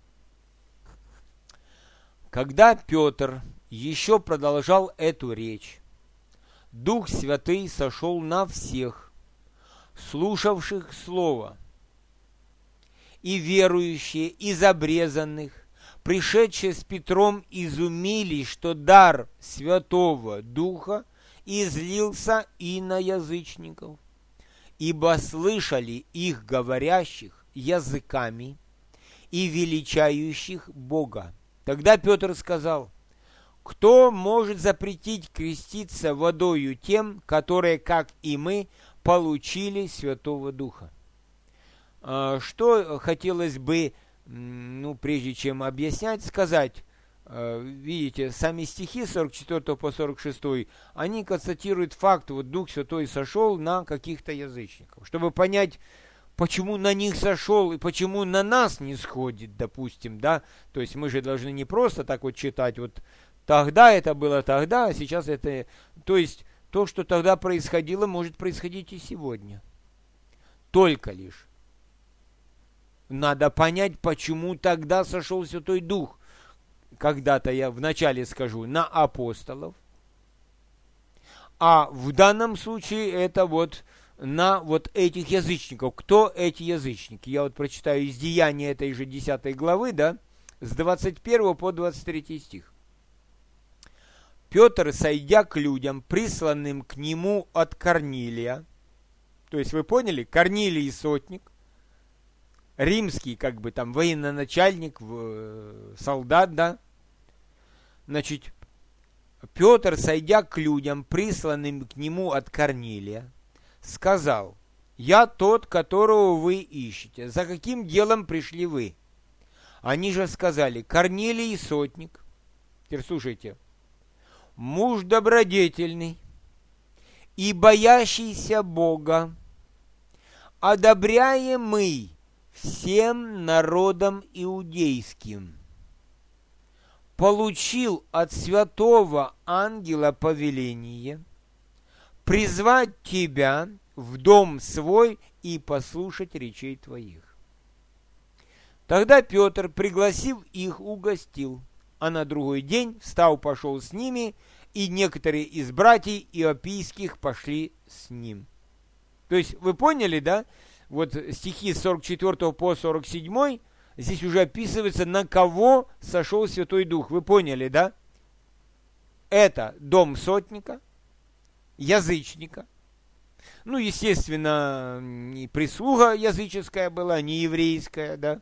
Когда Петр еще продолжал эту речь, Дух Святый сошел на всех, слушавших Слово, и верующие из обрезанных, пришедшие с Петром, изумились, что дар Святого Духа излился и на язычников, ибо слышали их говорящих языками и величающих Бога. Тогда Петр сказал: кто может запретить креститься водою тем, которые, как и мы, получили Святого Духа? Что хотелось бы, прежде чем объяснять, сказать. Видите, сами стихи 44 по 46, они констатируют факт, вот Дух Святой сошел на каких-то язычников. Чтобы понять, почему на них сошел и почему на нас не сходит, допустим, да, то есть мы же должны не просто так вот читать, вот тогда это было тогда, а сейчас это, то есть то, что тогда происходило, может происходить и сегодня. Только лишь надо понять, почему тогда сошел Святой Дух. Когда-то я вначале скажу на апостолов, а в данном случае это вот на вот этих язычников. Кто эти язычники? Я вот прочитаю из Деяния этой же 10 главы, да, с 21 по 23 стих. Петр, сойдя к людям, присланным к нему от Корнилия, то есть вы поняли, Корнилий сотник, римский, как бы там, военачальник, солдат, да. Значит, Петр, сойдя к людям, присланным к нему от Корнилия, сказал: я тот, которого вы ищете. За каким делом пришли вы? Они же сказали: Корнилий сотник. Теперь слушайте. Муж добродетельный и боящийся Бога, одобряемый всем народом иудейским, получил от святого ангела повеление призвать тебя в дом свой и послушать речей твоих. Тогда Петр, пригласив их, угостил, а на другой день, встав, пошел с ними, и некоторые из братьев иопийских пошли с ним. То есть, вы поняли, да? Вот стихи с 44 по 47, здесь уже описывается, на кого сошел Святой Дух. Вы поняли, да? Это дом сотника, язычника. Ну, естественно, не прислуга языческая была, не еврейская, да?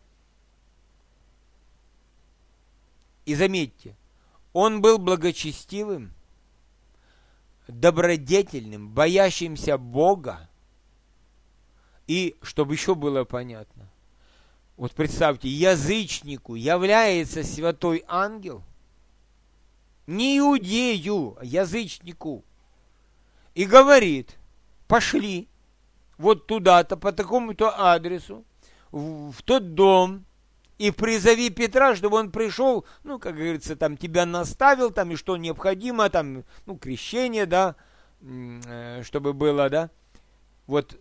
И заметьте, он был благочестивым, добродетельным, боящимся Бога. И, чтобы еще было понятно, вот представьте, язычнику является святой ангел, не иудею, а язычнику, и говорит: пошли вот туда-то, по такому-то адресу, в тот дом, и призови Петра, чтобы он пришел, ну, как говорится, там, тебя наставил, там, и что необходимо, там, ну, крещение, да, чтобы было, да. Вот,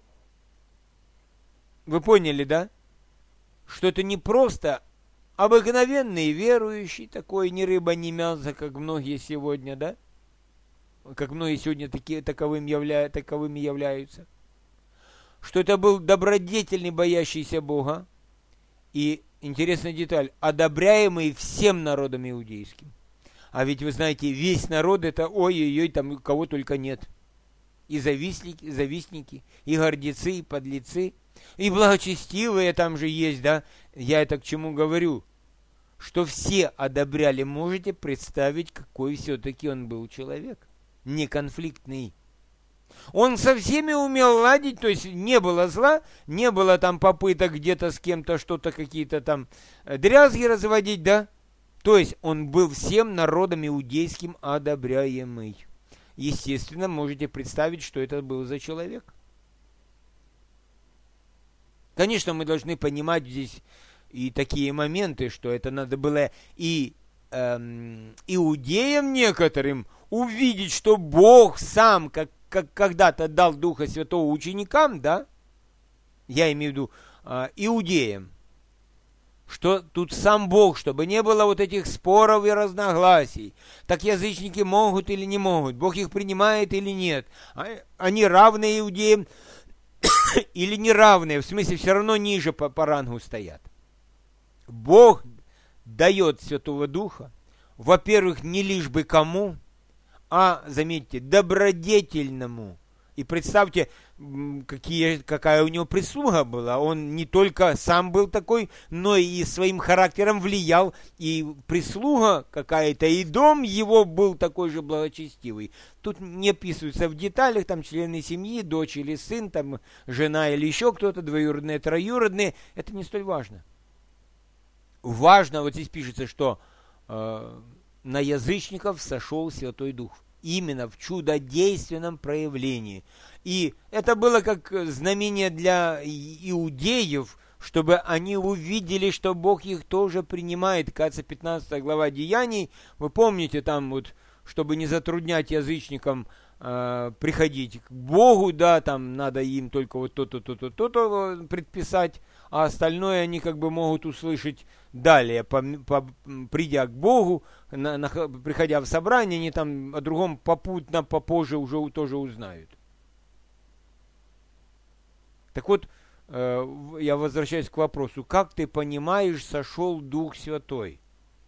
вы поняли, да, что это не просто обыкновенный верующий, такой ни рыба, ни мясо, как многие сегодня, да, как многие сегодня таковыми являются, что это был добродетельный, боящийся Бога, и интересная деталь, одобряемый всем народом иудейским. А ведь вы знаете, весь народ это ой-ой-ой, там кого только нет. И завистники, и гордецы, и подлецы, и благочестивые там же есть, да. Я это к чему говорю? Что все одобряли. Можете представить, какой все-таки он был человек. Неконфликтный. Он со всеми умел ладить, то есть не было зла, не было там попыток где-то с кем-то что-то, какие-то там дрязги разводить, да? То есть он был всем народом иудейским одобряемый. Естественно, можете представить, что это был за человек. Конечно, мы должны понимать здесь и такие моменты, что это надо было и иудеям некоторым увидеть, что Бог сам, как когда-то дал Духа Святого ученикам, да, я имею в виду иудеям, что тут сам Бог, чтобы не было вот этих споров и разногласий. Так язычники могут или не могут, Бог их принимает или нет. Они равны иудеям или не равные, в смысле все равно ниже по рангу стоят. Бог дает Святого Духа, во-первых, не лишь бы кому, а, заметьте, добродетельному. И представьте, какая у него прислуга была. Он не только сам был такой, но и своим характером влиял. И прислуга какая-то, и дом его был такой же благочестивый. Тут не описываются в деталях, там члены семьи, дочь или сын, там жена или еще кто-то, двоюродные, троюродные. Это не столь важно. Важно, вот здесь пишется, что на язычников сошел Святой Дух. Именно в чудодейственном проявлении. И это было как знамение для иудеев, чтобы они увидели, что Бог их тоже принимает. Кажется, 15 глава Деяний. Вы помните там вот, чтобы не затруднять язычникам приходить к Богу, да, там надо им только вот то-то, то-то, то-то предписать, а остальное они как бы могут услышать далее, придя к Богу, приходя в собрание, они там о другом попутно, попозже уже тоже узнают. Так вот, я возвращаюсь к вопросу, как ты понимаешь, сошел Дух Святой?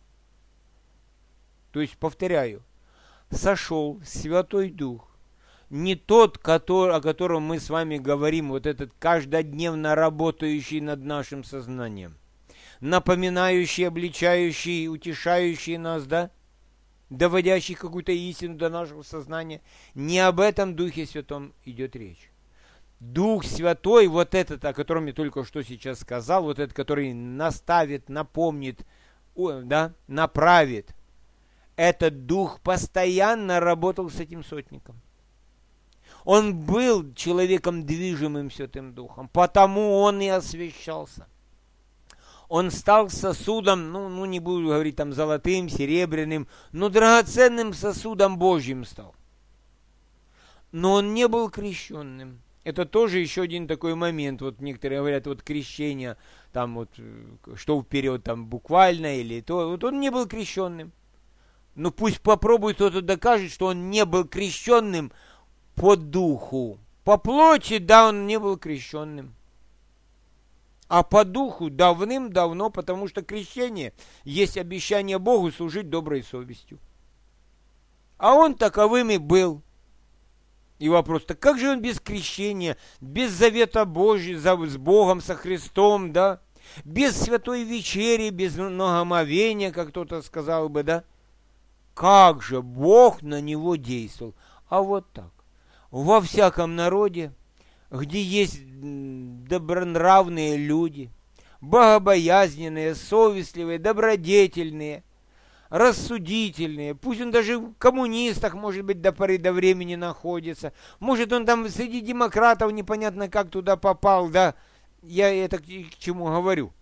То есть, повторяю, сошел Святой Дух. Не тот, о котором мы с вами говорим, вот этот каждодневно работающий над нашим сознанием, напоминающий, обличающий, утешающий нас, да? Доводящий какую-то истину до нашего сознания. Не об этом Духе Святом идет речь. Дух Святой, вот этот, о котором я только что сейчас сказал, вот этот, который наставит, напомнит, да, направит, этот Дух постоянно работал с этим сотником. Он был человеком, движимым Святым Духом, потому он и освящался. Он стал сосудом, ну не буду говорить там золотым, серебряным, но драгоценным сосудом Божьим стал. Но он не был крещенным. Это тоже еще один такой момент. Вот некоторые говорят, вот крещение, там вот, что вперед, там буквально или то. Вот он не был крещенным. Ну пусть попробует кто-то докажет, что он не был крещенным по духу. По плоти, да, он не был крещенным. А по духу давным-давно, потому что крещение есть обещание Богу служить доброй совестью. А он таковым и был. И вопрос, так как же он без крещения, без завета Божьего, с Богом, со Христом, да? Без святой вечери, без многомовения, как кто-то сказал бы, да? Как же Бог на него действовал? А вот так. Во всяком народе, где есть добронравные люди, богобоязненные, совестливые, добродетельные, рассудительные, пусть он даже в коммунистах, может быть, до поры до времени находится, может, он там среди демократов непонятно как туда попал, да, я это к чему говорю.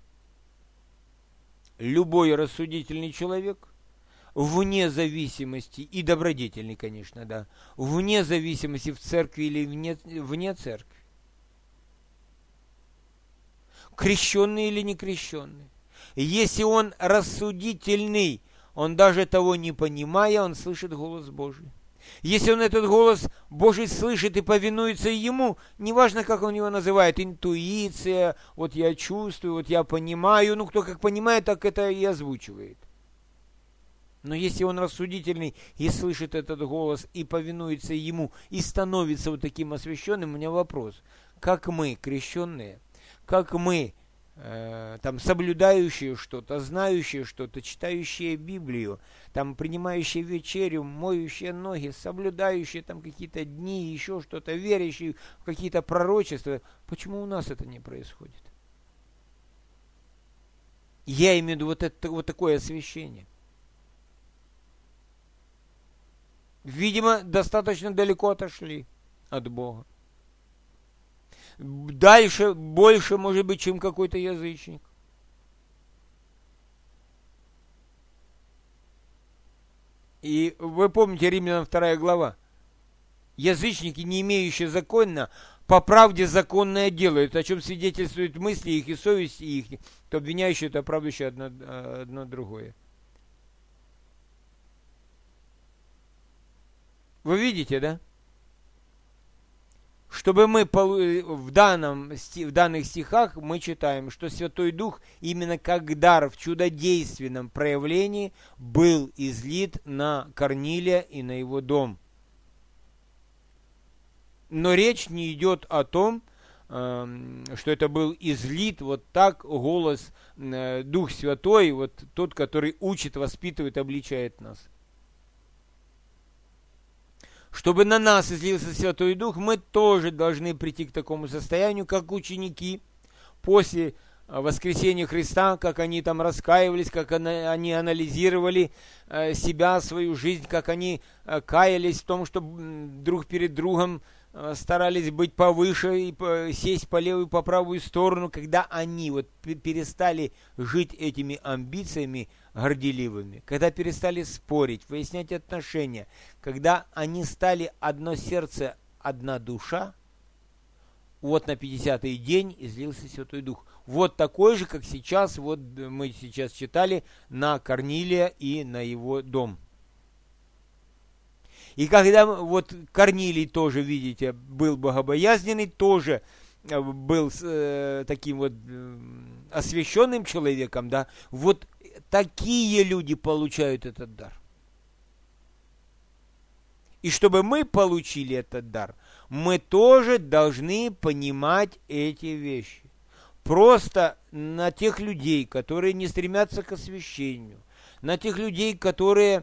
Любой рассудительный человек, вне зависимости, и добродетельный, конечно, да, вне зависимости в церкви или вне церкви, крещенный или не крещенный, если он рассудительный, он даже того не понимая, он слышит голос Божий. Если он этот голос Божий слышит и повинуется ему, неважно, как он его называет, интуиция, вот я чувствую, вот я понимаю, ну кто как понимает, так это и озвучивает. Но если он рассудительный и слышит этот голос и повинуется ему, и становится вот таким освященным, у меня вопрос, как мы, крещенные, как мы, там, соблюдающие что-то, знающие что-то, читающие Библию, там, принимающие вечерю, моющие ноги, соблюдающие там какие-то дни, еще что-то, верящие в какие-то пророчества, почему у нас это не происходит? Я имею в виду вот такое освящение. Видимо, достаточно далеко отошли от Бога. Дальше, больше, может быть, чем какой-то язычник. И вы помните, Римлянам 2 глава. Язычники, не имеющие закона, по правде законное делают, о чем свидетельствуют мысли их и совесть их, то обвиняющие, то оправдывающие одно другое. Вы видите, да? Чтобы мы в данных стихах мы читаем, что Святой Дух именно как дар в чудодейственном проявлении был излит на Корнилия и на его дом. Но речь не идет о том, что это был излит вот так голос Дух Святой, вот тот, который учит, воспитывает, обличает нас. Чтобы на нас излился Святой Дух, мы тоже должны прийти к такому состоянию, как ученики после воскресения Христа, как они там раскаивались, как они анализировали себя, свою жизнь, как они каялись в том, что друг перед другом старались быть повыше и сесть по левую и по правую сторону, когда они вот перестали жить этими амбициями горделивыми, когда перестали спорить, выяснять отношения, когда они стали одно сердце, одна душа, вот на 50-й день излился Святой Дух. Вот такой же, как сейчас, вот мы сейчас читали, на Корнилия и на его дом. И когда вот Корнилий тоже, видите, был богобоязненный, тоже был таким вот освященным человеком, да, вот такие люди получают этот дар. И чтобы мы получили этот дар, мы тоже должны понимать эти вещи. Просто на тех людей, которые не стремятся к освящению, на тех людей, которые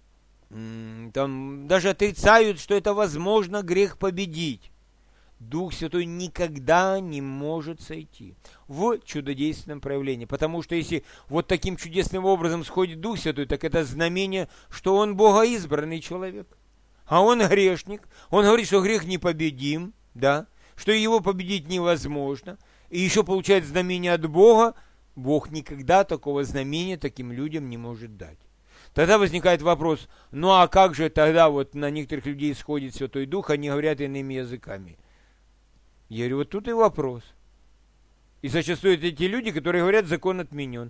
там даже отрицают, что это возможно грех победить, Дух Святой никогда не может сойти в чудодейственном проявлении. Потому что если вот таким чудесным образом сходит Дух Святой, так это знамение, что он богоизбранный человек. А он грешник. Он говорит, что грех непобедим, да, что его победить невозможно. И еще получает знамение от Бога. Бог никогда такого знамения таким людям не может дать. Тогда возникает вопрос, ну а как же тогда вот на некоторых людей сходит Святой Дух, они говорят иными языками? Я говорю, вот тут и вопрос. И зачастую эти люди, которые говорят, закон отменен.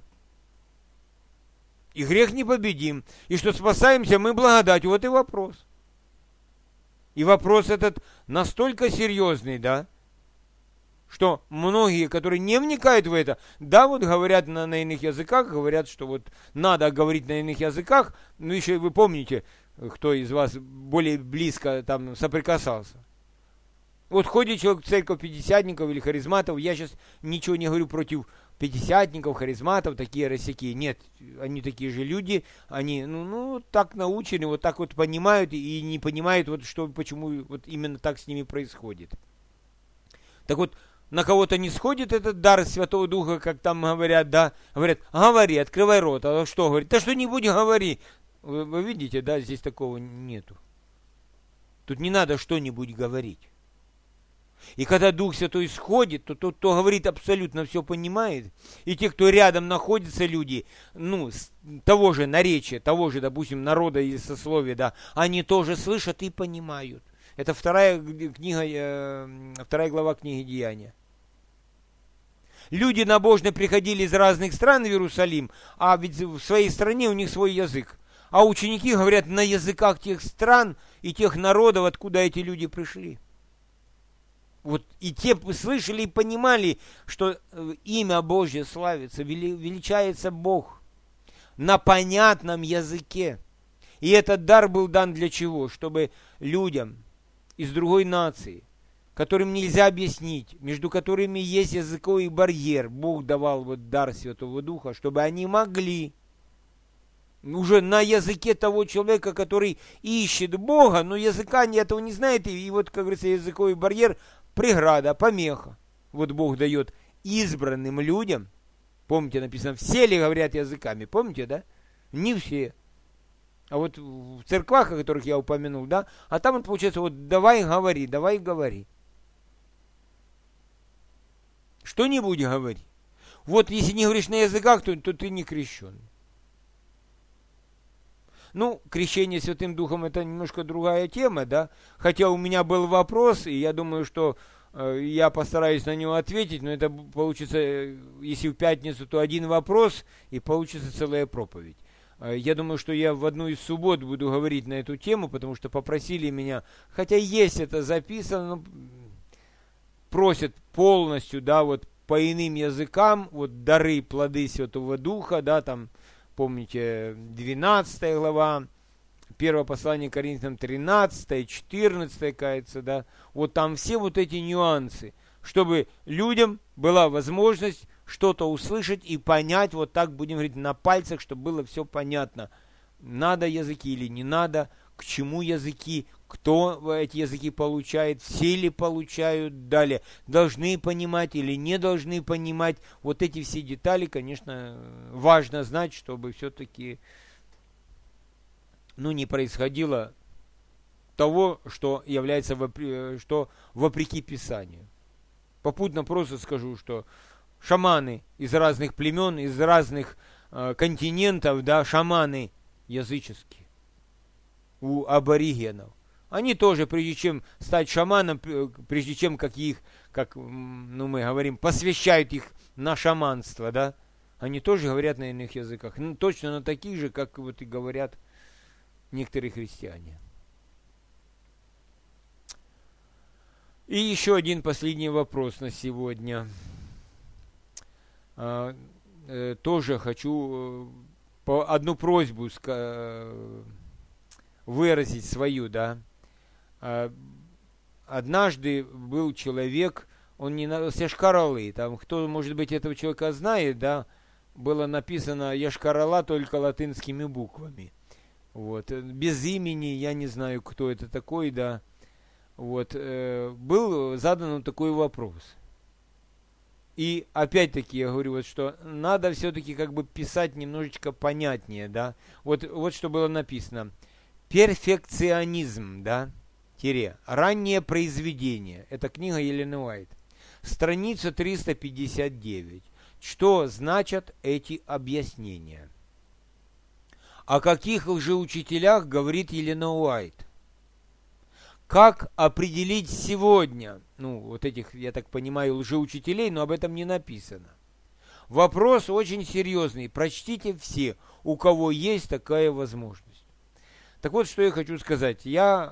И грех непобедим. И что спасаемся мы благодатью. Вот и вопрос. И вопрос этот настолько серьезный, да, что многие, которые не вникают в это, да, вот говорят на иных языках, говорят, что вот надо говорить на иных языках, ну еще вы помните, кто из вас более близко там соприкасался. Вот ходит человек в церковь пятидесятников или харизматов, я сейчас ничего не говорю против пятидесятников, харизматов, такие рассеки. Нет, они такие же люди, они, ну так научены, вот так вот понимают и не понимают, вот что, почему вот именно так с ними происходит. Так вот, на кого-то не сходит этот дар Святого Духа, как там говорят, да, говорят, говори, открывай рот, а что говорит? Да что-нибудь говори. Вы видите, да, здесь такого нету. Тут не надо что-нибудь говорить. И когда Дух Святой сходит, то тот, кто говорит, абсолютно все понимает. И те, кто рядом находятся, люди, ну, того же наречия, того же, допустим, народа или сословия, да, они тоже слышат и понимают. Это вторая глава книги Деяния. Люди набожно приходили из разных стран в Иерусалим, а ведь в своей стране у них свой язык. А ученики говорят на языках тех стран и тех народов, откуда эти люди пришли. Вот и те слышали и понимали, что имя Божье славится, величается Бог на понятном языке. И этот дар был дан для чего? Чтобы людям из другой нации, которым нельзя объяснить, между которыми есть языковый барьер, Бог давал вот дар Святого Духа, чтобы они могли уже на языке того человека, который ищет Бога, но языка этого не знает, и вот, как говорится, языковый барьер, преграда, помеха. Вот Бог дает избранным людям, помните, написано, все ли говорят языками, помните, да? Не все. А вот в церквах, о которых я упомянул, да, а там вот получается, вот давай говори, давай говори. Что-нибудь говори. Вот если не говоришь на языках, то ты не крещен. Ну, крещение Святым Духом это немножко другая тема, да. Хотя у меня был вопрос, и я думаю, что я постараюсь на него ответить, но это получится, если в пятницу, то один вопрос, и получится целая проповедь. Я думаю, что я в одну из суббот буду говорить на эту тему, потому что попросили меня, хотя есть это записано, но просят полностью, да, вот по иным языкам, вот дары, плоды Святого Духа, да, там, помните, 12 глава, первое послание Коринфянам 13, 14, кажется, да, вот там все вот эти нюансы, чтобы людям была возможность что-то услышать и понять, вот так будем говорить, на пальцах, чтобы было все понятно. Надо языки или не надо, к чему языки, кто эти языки получает, все ли получают, далее, должны понимать или не должны понимать. Вот эти все детали, конечно, важно знать, чтобы все-таки, не происходило того, что является что вопреки Писанию. Попутно просто скажу, что шаманы из разных племен, из разных континентов, да, шаманы языческие у аборигенов. Они тоже, прежде чем стать шаманом, прежде чем мы говорим, посвящают их на шаманство, да, они тоже говорят на иных языках. Точно на таких же, как вот и говорят некоторые христиане. И еще один последний вопрос на сегодня. Тоже хочу одну просьбу выразить свою, да. Однажды был человек, он не с Йошкар-Олы, там, кто, может быть, этого человека знает, да, было написано Йошкар-Ола только латинскими буквами. Вот, без имени, я не знаю, кто это такой, да. Вот, был задан такой вопрос. И опять-таки я говорю, вот, что надо все-таки как бы писать немножечко понятнее, да. Вот что было написано. Перфекционизм, да, раннее произведение. Это книга Елены Уайт. Страница 359. Что значат эти объяснения? О каких лжеучителях говорит Елена Уайт? Как определить сегодня, вот этих, я так понимаю, лжеучителей, но об этом не написано. Вопрос очень серьезный. Прочтите все, у кого есть такая возможность. Так вот, что я хочу сказать. Я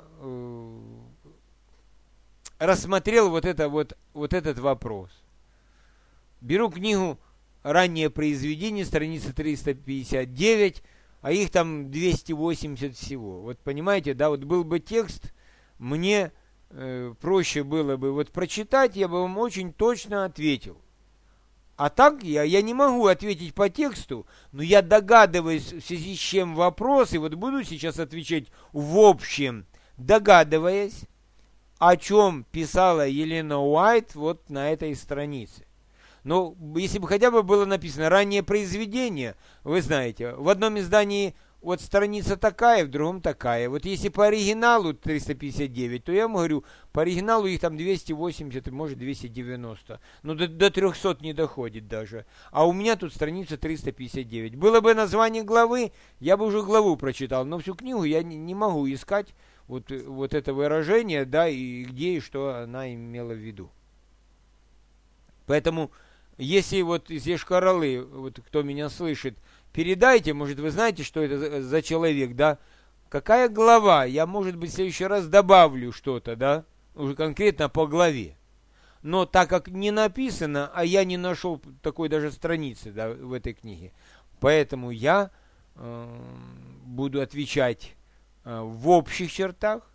рассмотрел вот этот вопрос. Беру книгу «Раннее произведение», страница 359, а их там 280 всего. Вот понимаете, да, вот был бы текст, мне проще было бы вот прочитать, я бы вам очень точно ответил. А так я не могу ответить по тексту, но я догадываюсь, в связи с чем вопрос, и вот буду сейчас отвечать в общем, догадываясь, о чем писала Елена Уайт вот на этой странице. Но если бы хотя бы было написано раннее произведение, вы знаете, в одном издании вот страница такая, в другом такая. Вот если по оригиналу 359, то я вам говорю, по оригиналу их там 280, может 290. Но до 300 не доходит даже. А у меня тут страница 359. Было бы название главы, я бы уже главу прочитал. Но всю книгу я не могу искать вот это выражение, да, и где и что она имела в виду. Поэтому, если вот из Йошкар-Олы, вот кто меня слышит, передайте, может, вы знаете, что это за человек, да? Какая глава? Я, может быть, в следующий раз добавлю что-то, да? Уже конкретно по главе. Но так как не написано, а я не нашел такой даже страницы, да, в этой книге, поэтому я буду отвечать в общих чертах,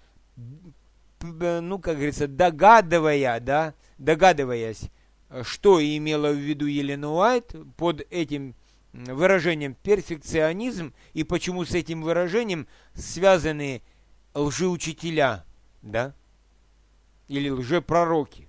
как говорится, догадываясь, что имела в виду Елена Уайт под этим выражением перфекционизм и почему с этим выражением связаны лжеучителя, да, или лжепророки.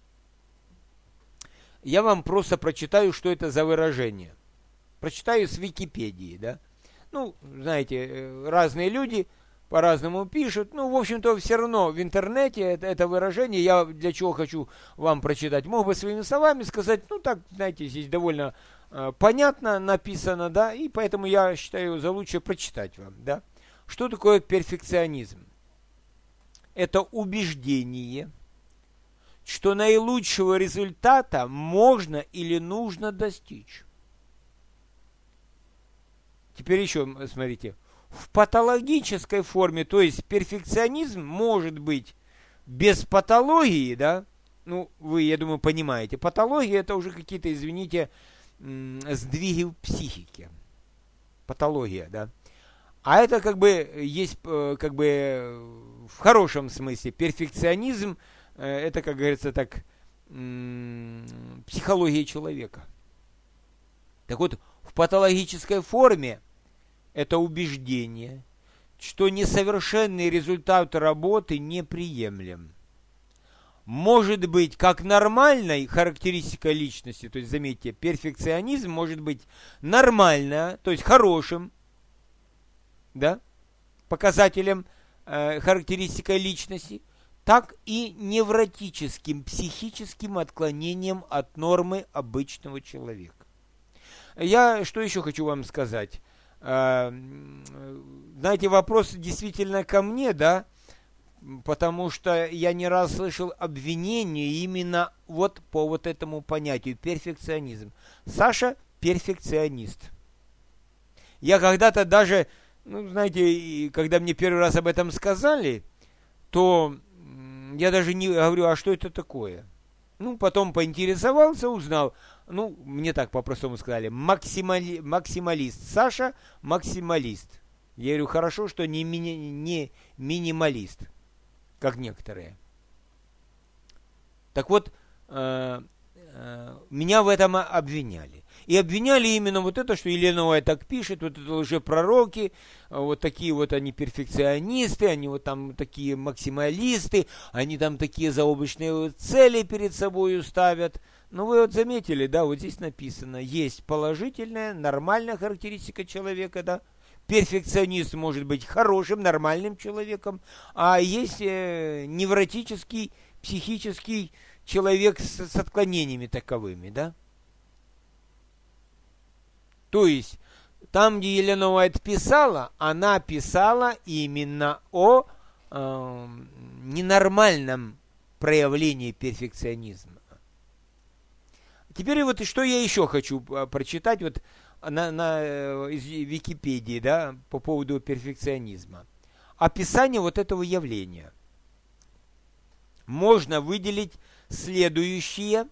Я вам просто прочитаю, что это за выражение. Прочитаю с Википедии, да. Знаете, разные люди по-разному пишут. В общем-то, все равно в интернете это выражение, я для чего хочу вам прочитать, мог бы своими словами сказать, так, знаете, здесь довольно понятно написано, да, и поэтому я считаю за лучшее прочитать вам, да. Что такое перфекционизм? Это убеждение, что наилучшего результата можно или нужно достичь. Теперь еще, смотрите, в патологической форме, то есть перфекционизм может быть без патологии, да, ну, вы, я думаю, понимаете, патология это уже какие-то, извините, сдвиги в психике. Патология, да. А это как бы есть, как бы в хорошем смысле, перфекционизм, это, как говорится, так, психология человека. Так вот, в патологической форме это убеждение, что несовершенный результат работы неприемлем. Может быть как нормальной характеристикой личности, то есть, заметьте, перфекционизм может быть нормально, то есть хорошим, да, показателем, характеристикой личности, так и невротическим, психическим отклонением от нормы обычного человека. Я что еще хочу вам сказать? Знаете, вопрос действительно ко мне, да, потому что я не раз слышал обвинения именно вот по вот этому понятию перфекционизм. Саша перфекционист. Я когда-то даже, ну, знаете, когда мне первый раз об этом сказали, то я даже не говорю, а что это такое? Ну, потом поинтересовался, узнал. Ну, мне так по-простому сказали, максималист. Саша максималист. Я говорю, хорошо, что не минималист, как некоторые. Так вот, меня в этом обвиняли. И обвиняли именно вот это, что Елена Уайт так пишет, вот это лжепророки, вот такие вот они перфекционисты, они вот там такие максималисты, они там такие заоблачные цели перед собой ставят. Ну, вы вот заметили, да, вот здесь написано, есть положительная, нормальная характеристика человека, да, перфекционист может быть хорошим, нормальным человеком, а есть невротический, психический человек с отклонениями таковыми, да. То есть, там, где Елена Уайт писала, она писала именно о ненормальном проявлении перфекционизма. Теперь вот что я еще хочу прочитать вот из Википедии, да, по поводу перфекционизма. Описание вот этого явления. Можно выделить следующие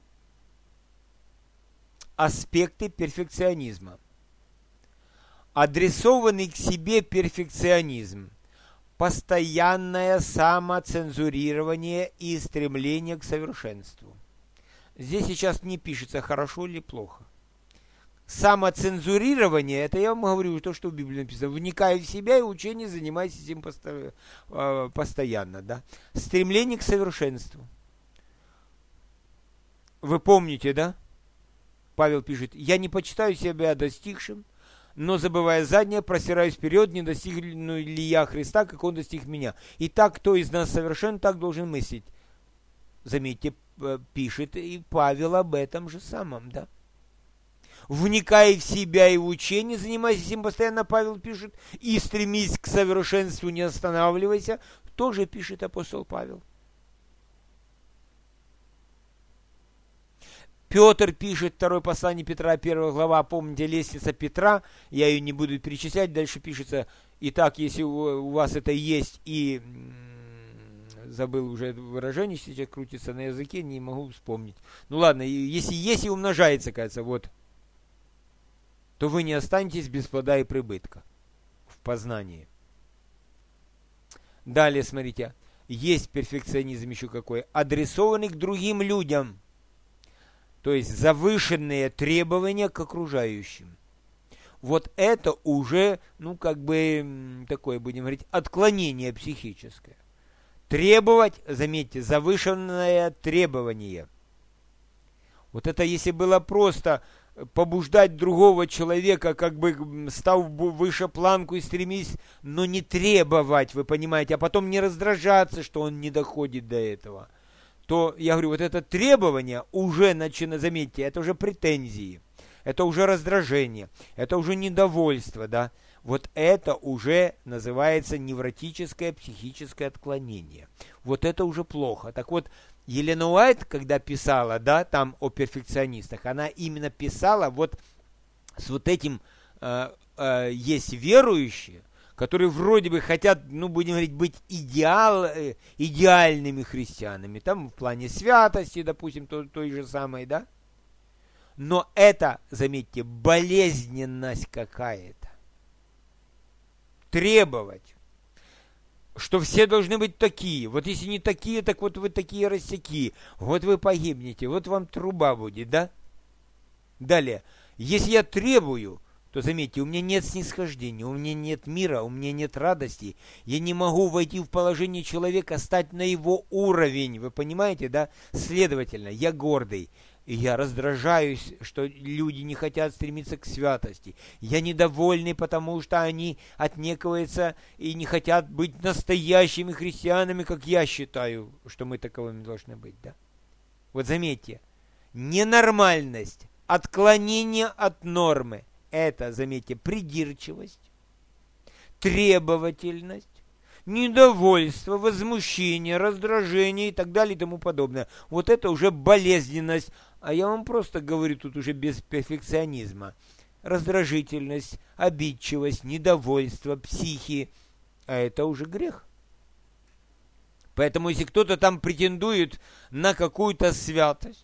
аспекты перфекционизма. Адресованный к себе перфекционизм, постоянное самоцензурирование и стремление к совершенству. Здесь сейчас не пишется, хорошо или плохо. Самоцензурирование, это я вам говорю то, что в Библии написано. Вникай в себя и учение, занимайся этим постоянно. Да? Стремление к совершенству. Вы помните, да? Павел пишет, я не почитаю себя достигшим, но, забывая заднее, простираюсь вперед, не достигну ли я Христа, как Он достиг меня. Итак, кто из нас совершен, так должен мыслить. Заметьте, пишет и Павел об этом же самом, да? Вникай в себя и в учение, занимайся этим постоянно, Павел пишет, и стремись к совершенству, не останавливайся, тоже пишет апостол Павел. Петр пишет, второе послание Петра, 1 глава, помните, лестница Петра, я ее не буду перечислять, дальше пишется, итак, если у вас это есть, и забыл уже выражение, сейчас крутится на языке, не могу вспомнить. Ну ладно, если есть и умножается, кажется, вот, то вы не останетесь без плода и прибытка в познании. Далее, смотрите, есть перфекционизм еще какой, адресованный к другим людям. То есть завышенные требования к окружающим. Вот это уже, ну, как бы, такое, будем говорить, отклонение психическое. Требовать, заметьте, завышенное требование. Вот это если было просто побуждать другого человека, как бы став выше планку и стремись, но не требовать, вы понимаете, а потом не раздражаться, что он не доходит до этого, то, я говорю, вот это требование уже начинает, заметьте, это уже претензии, это уже раздражение, это уже недовольство, да. Вот это уже называется невротическое психическое отклонение. Вот это уже плохо. Так вот, Елена Уайт, когда писала, да, там о перфекционистах, она именно писала вот с вот этим, есть верующие, которые вроде бы хотят, ну, будем говорить, быть идеальными христианами, там в плане святости, допустим, той же самой, да? Но это, заметьте, болезненность какая-то. Требовать, что все должны быть такие. Вот если не такие, так вот вы такие рассяки. Вот вы погибнете, вот вам труба будет, да? Далее, если я требую, то, заметьте, у меня нет снисхождения, у меня нет мира, у меня нет радости. Я не могу войти в положение человека, стать на его уровень. Вы понимаете, да? Следовательно, я гордый. И я раздражаюсь, что люди не хотят стремиться к святости. Я недовольный, потому что они отнекиваются и не хотят быть настоящими христианами, как я считаю, что мы таковыми должны быть, да? Вот заметьте, ненормальность, отклонение от нормы. Это, заметьте, придирчивость, требовательность, недовольство, возмущение, раздражение и так далее и тому подобное. Вот это уже болезненность. А я вам просто говорю тут уже без перфекционизма. Раздражительность, обидчивость, недовольство, психи. А это уже грех. Поэтому если кто-то там претендует на какую-то святость,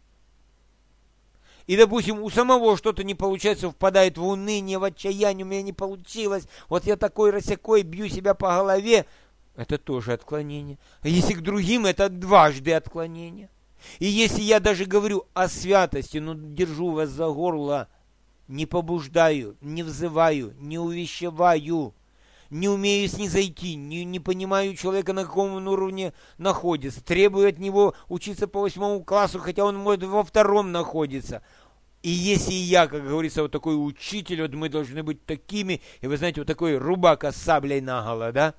и, допустим, у самого что-то не получается, впадает в уныние, в отчаяние, у меня не получилось, вот я такой рассякой, бью себя по голове, это тоже отклонение. А если к другим, это дважды отклонение. И если я даже говорю о святости, но держу вас за горло, не побуждаю, не взываю, не увещеваю, не умею снизойти, не понимаю человека, на каком он уровне находится, требую от него учиться по 8 классу, хотя он может во 2 находится. И если я, как говорится, вот такой учитель, вот мы должны быть такими, и вы знаете, вот такой рубака с саблей наголо, да?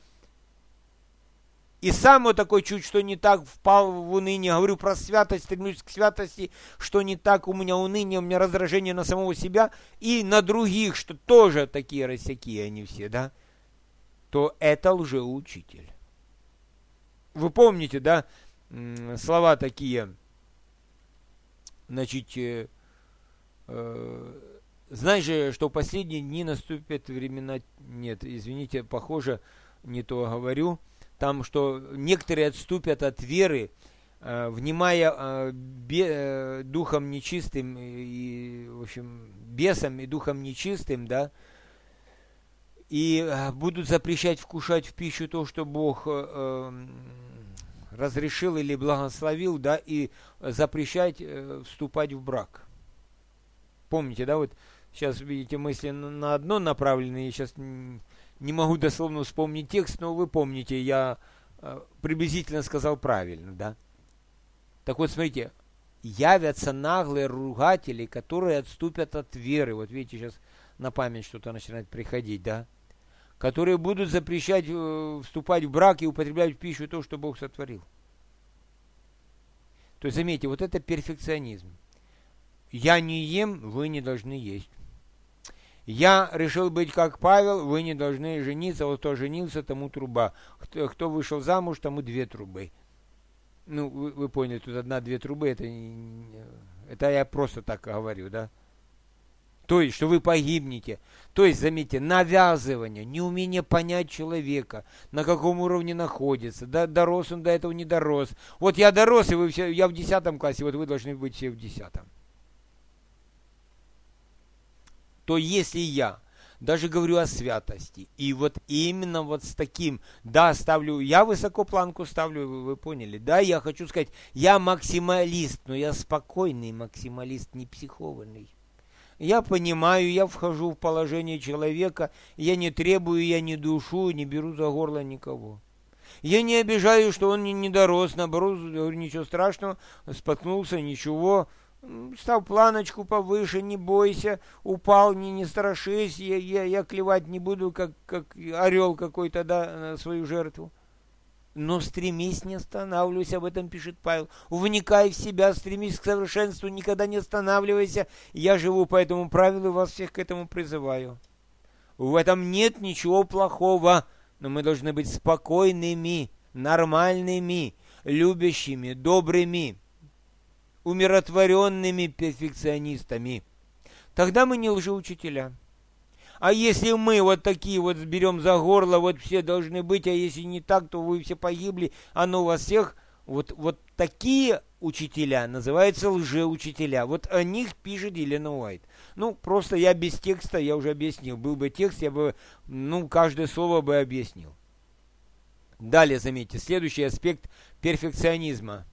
И сам вот такой чуть что не так впал в уныние, говорю про святость, стремлюсь к святости, что не так, у меня уныние, у меня раздражение на самого себя и на других, что тоже такие рассяки они все, да? То это лжеучитель. Вы помните, да, слова такие, значит, знаешь же, что в последние дни наступят времена, нет, извините, похоже, не то говорю, там, что некоторые отступят от веры, внимая духом нечистым, и, в общем, бесам и духом нечистым, да, и будут запрещать вкушать в пищу то, что Бог разрешил или благословил, да, и запрещать вступать в брак. Помните, да, вот сейчас, видите, мысли на одно направлены, я сейчас не могу дословно вспомнить текст, но вы помните, я приблизительно сказал правильно, да. Так вот, смотрите, явятся наглые ругатели, которые отступят от веры. Вот видите, сейчас на память что-то начинает приходить, да. Которые будут запрещать вступать в брак и употреблять в пищу то, что Бог сотворил. То есть, заметьте, вот это перфекционизм. Я не ем, вы не должны есть. Я решил быть как Павел, вы не должны жениться, вот кто женился, тому труба. Кто вышел замуж, тому 2 трубы. Ну, вы поняли, тут 1-2 трубы, это я просто так говорю, да. То есть, что вы погибнете. То есть, заметьте, навязывание, неумение понять человека, на каком уровне находится, дорос он до этого, не дорос. Вот я дорос, и вы все, я в 10 классе, вот вы должны быть все в 10. То если я даже говорю о святости, и вот именно вот с таким, да, ставлю, я высоко планку ставлю, вы поняли, да, я хочу сказать, я максималист, но я спокойный максималист, не психованный. Я понимаю, я вхожу в положение человека, я не требую, я не душу, не беру за горло никого. Я не обижаю, что он не дорос, наоборот, говорю, ничего страшного, споткнулся, ничего, став планочку повыше, не бойся, упал, не страшись, я клевать не буду, как орел какой-то, да, на свою жертву. Но стремись, не останавливайся, об этом пишет Павел. Вникай в себя, стремись к совершенству, никогда не останавливайся. Я живу по этому правилу и вас всех к этому призываю. В этом нет ничего плохого, но мы должны быть спокойными, нормальными, любящими, добрыми, умиротворенными перфекционистами. Тогда мы не лжеучителя. А если мы вот такие вот берем за горло, вот все должны быть, а если не так, то вы все погибли, оно у вас всех, вот такие учителя называются лжеучителя. Вот о них пишет Елена Уайт. Ну, просто я без текста, я уже объяснил. Был бы текст, я бы, каждое слово бы объяснил. Далее, заметьте, следующий аспект перфекционизма.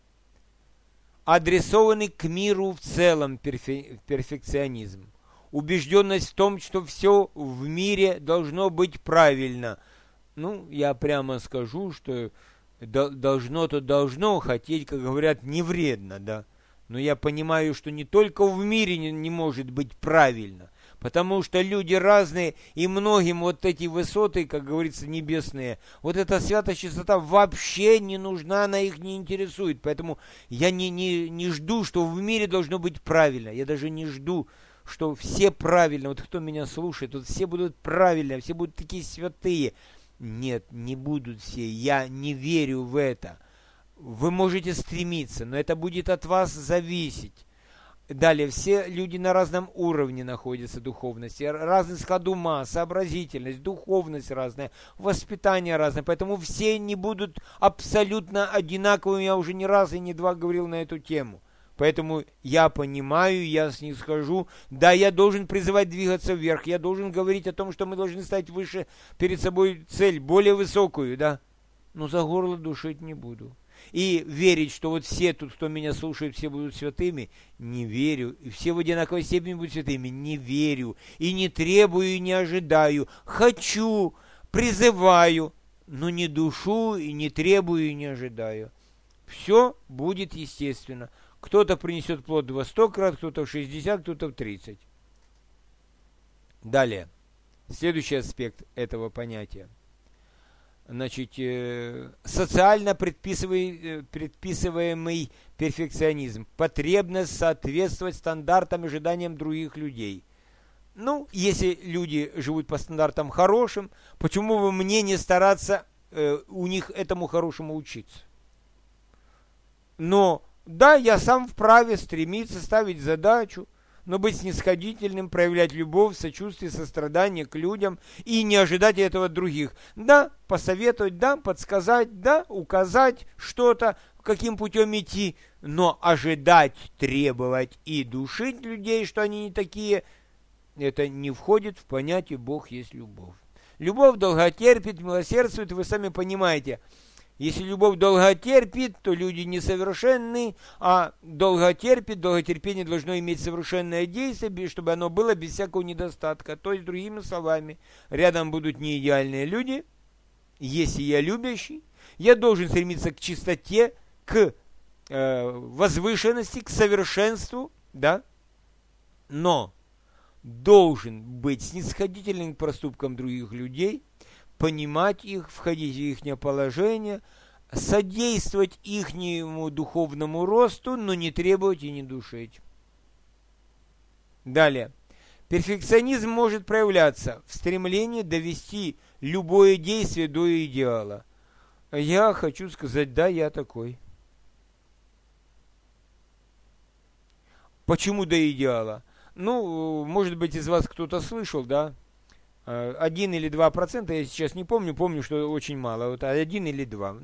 Адресованный к миру в целом перфекционизм. Убежденность в том, что все в мире должно быть правильно. Я прямо скажу, что должно-то должно, хотеть, как говорят, не вредно, да. Но я понимаю, что не только в мире не может быть правильно, потому что люди разные, и многим вот эти высоты, как говорится, небесные, вот эта святая чистота вообще не нужна, она их не интересует. Поэтому я не жду, что в мире должно быть правильно. Я даже не жду, что все правильно. Вот кто меня слушает, вот все будут правильно, все будут такие святые. Нет, не будут все. Я не верю в это. Вы можете стремиться, но это будет от вас зависеть. Далее, все люди на разном уровне находятся духовности, разный склад ума, сообразительность, духовность разная, воспитание разное, поэтому все не будут абсолютно одинаковыми, я уже не раз и не два говорил на эту тему. Поэтому я понимаю, я снисхожу, да, я должен призывать двигаться вверх, я должен говорить о том, что мы должны ставить выше перед собой цель, более высокую, да, но за горло душить не буду. И верить, что вот все тут, кто меня слушает, все будут святыми, не верю. И все в одинаковой степени будут святыми, не верю. И не требую, и не ожидаю. Хочу, призываю, но не душу, и не требую, и не ожидаю. Все будет естественно. Кто-то принесет плод во 100 крат, кто-то в 60, кто-то в 30. Далее. Следующий аспект этого понятия. Значит, социально предписываемый перфекционизм. Потребность соответствовать стандартам и ожиданиям других людей. Если люди живут по стандартам хорошим, почему бы мне не стараться у них этому хорошему учиться? Но, да, я сам вправе стремиться ставить задачу, но быть снисходительным, проявлять любовь, сочувствие, сострадание к людям и не ожидать этого от других. Да, посоветовать, да, подсказать, да, указать что-то, каким путем идти, но ожидать, требовать и душить людей, что они не такие, это не входит в понятие «Бог есть любовь». Любовь долготерпит, милосердствует, вы сами понимаете. Если любовь долго терпит, то люди несовершенны, а долготерпение должно иметь совершенное действие, чтобы оно было без всякого недостатка. То есть, другими словами, рядом будут неидеальные люди. Если я любящий, я должен стремиться к чистоте, к возвышенности, к совершенству, да? Но должен быть снисходительным к проступкам других людей, понимать их, входить в их положение, содействовать ихнему духовному росту, но не требовать и не душить. Далее. Перфекционизм может проявляться в стремлении довести любое действие до идеала. Я хочу сказать, да, я такой. Почему до идеала? Может быть, из вас кто-то слышал, да? 1 или 2%, я сейчас не помню, что очень мало. Вот 1 или 2,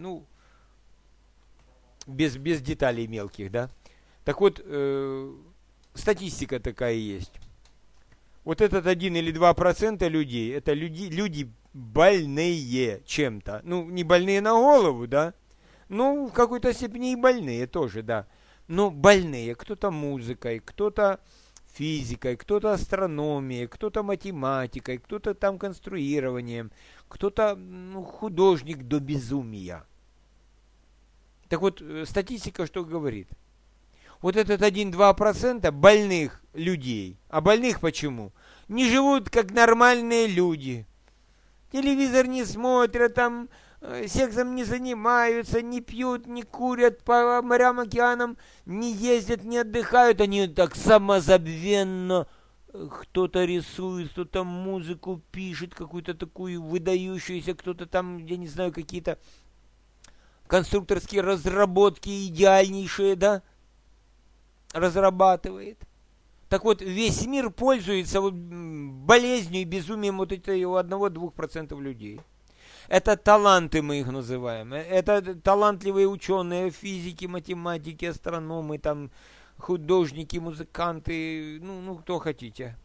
без деталей мелких, да. Так вот, статистика такая есть. Вот этот 1 или 2% людей, это люди больные чем-то. Не больные на голову, да. В какой-то степени и больные тоже, да. Но больные, кто-то музыкой, кто-то физикой, кто-то астрономией, кто-то математикой, кто-то там конструированием, кто-то художник до безумия. Так вот, статистика что говорит? Вот этот 1-2% больных людей. А больных почему? Не живут как нормальные люди. Телевизор не смотрят, там сексом не занимаются, не пьют, не курят, по морям, океанам не ездят, не отдыхают. Они так самозабвенно кто-то рисует, кто-то музыку пишет, какую-то такую выдающуюся, кто-то там, я не знаю, какие-то конструкторские разработки идеальнейшие, да, разрабатывает. Так вот, весь мир пользуется вот болезнью и безумием вот этого 1-2% людей. Это таланты, мы их называем. Это талантливые ученые, физики, математики, астрономы, там, художники, музыканты, ну, кто хотите.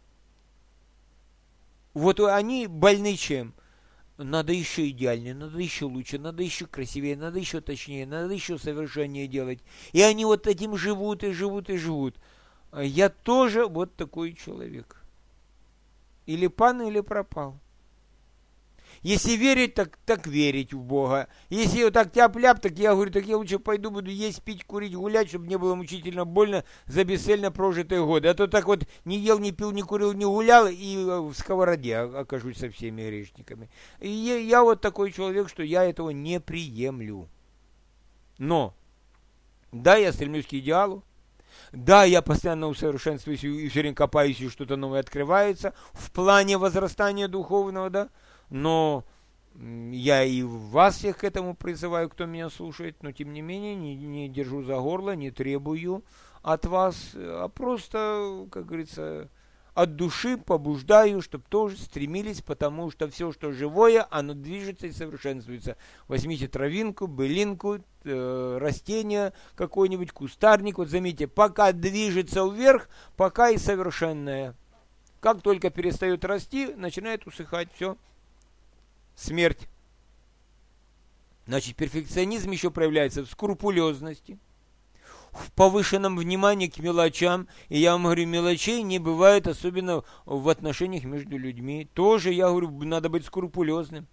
Вот они больны чем? Надо еще идеальнее, надо еще лучше, надо еще красивее, надо еще точнее, надо еще совершеннее делать. И они вот этим живут и живут и живут. Я тоже вот такой человек. Или пан, или пропал. Если верить, так верить в Бога. Если вот так тяп-ляп, так я говорю, так я лучше пойду буду есть, пить, курить, гулять, чтобы не было мучительно больно за бесцельно прожитые годы. А то так вот не ел, не пил, не курил, не гулял, и в сковороде окажусь со всеми грешниками. И я вот такой человек, что я этого не приемлю. Но, да, я стремлюсь к идеалу. Да, я постоянно усовершенствуюсь и все время копаюсь, и что-то новое открывается в плане возрастания духовного, да. Но я и вас всех к этому призываю, кто меня слушает, но тем не менее не держу за горло, не требую от вас, а просто, как говорится, от души побуждаю, чтобы тоже стремились, потому что все, что живое, оно движется и совершенствуется. Возьмите травинку, былинку, растение какой-нибудь, кустарник, вот заметьте, пока движется вверх, пока и совершенное. Как только перестает расти, начинает усыхать, все. Смерть. Значит, перфекционизм еще проявляется в скрупулезности, в повышенном внимании к мелочам. И я вам говорю, мелочей не бывает, особенно в отношениях между людьми. Тоже, я говорю, надо быть скрупулезным.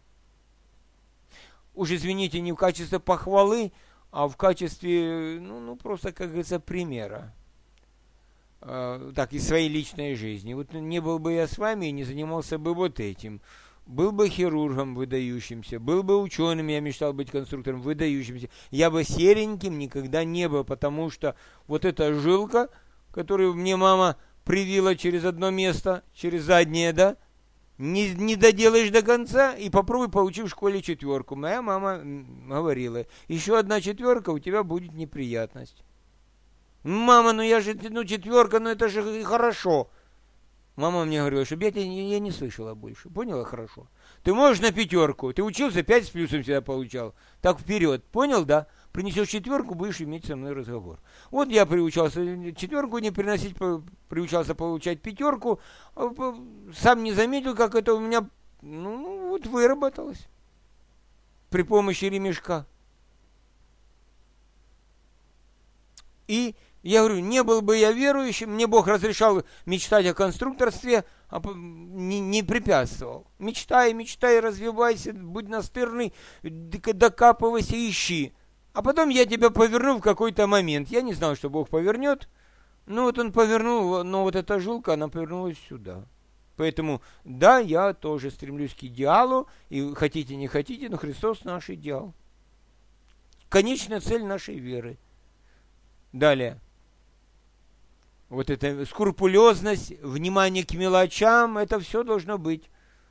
Уж извините, не в качестве похвалы, а в качестве, просто, как говорится, примера. Так, из своей личной жизни. Вот не был бы я с вами и не занимался бы вот этим. Был бы хирургом выдающимся, был бы ученым, я мечтал быть конструктором выдающимся. Я бы сереньким никогда не был, потому что вот эта жилка, которую мне мама привила через одно место, через заднее, да, не доделаешь до конца и попробуй получи в школе 4. Моя мама говорила, еще 1 4, у тебя будет неприятность. Мама, я же, 4, это же хорошо. Мама мне говорила, чтобы я не слышала больше. Поняла? Хорошо. Ты можешь на 5. Ты учился, 5 с плюсом всегда получал. Так вперед. Понял, да? Принесешь 4, будешь иметь со мной разговор. Вот я приучался 4 не приносить, приучался получать 5. Сам не заметил, как это у меня, вот выработалось. При помощи ремешка. И я говорю, не был бы я верующим, мне Бог разрешал мечтать о конструкторстве, не препятствовал. Мечтай, развивайся, будь настырный, докапывайся, ищи. А потом я тебя поверну в какой-то момент. Я не знал, что Бог повернет. Вот он повернул, но вот эта жилка, она повернулась сюда. Поэтому, да, я тоже стремлюсь к идеалу, и хотите, не хотите, но Христос наш идеал. Конечная цель нашей веры. Далее. Вот эта скрупулезность, внимание к мелочам, это все должно быть.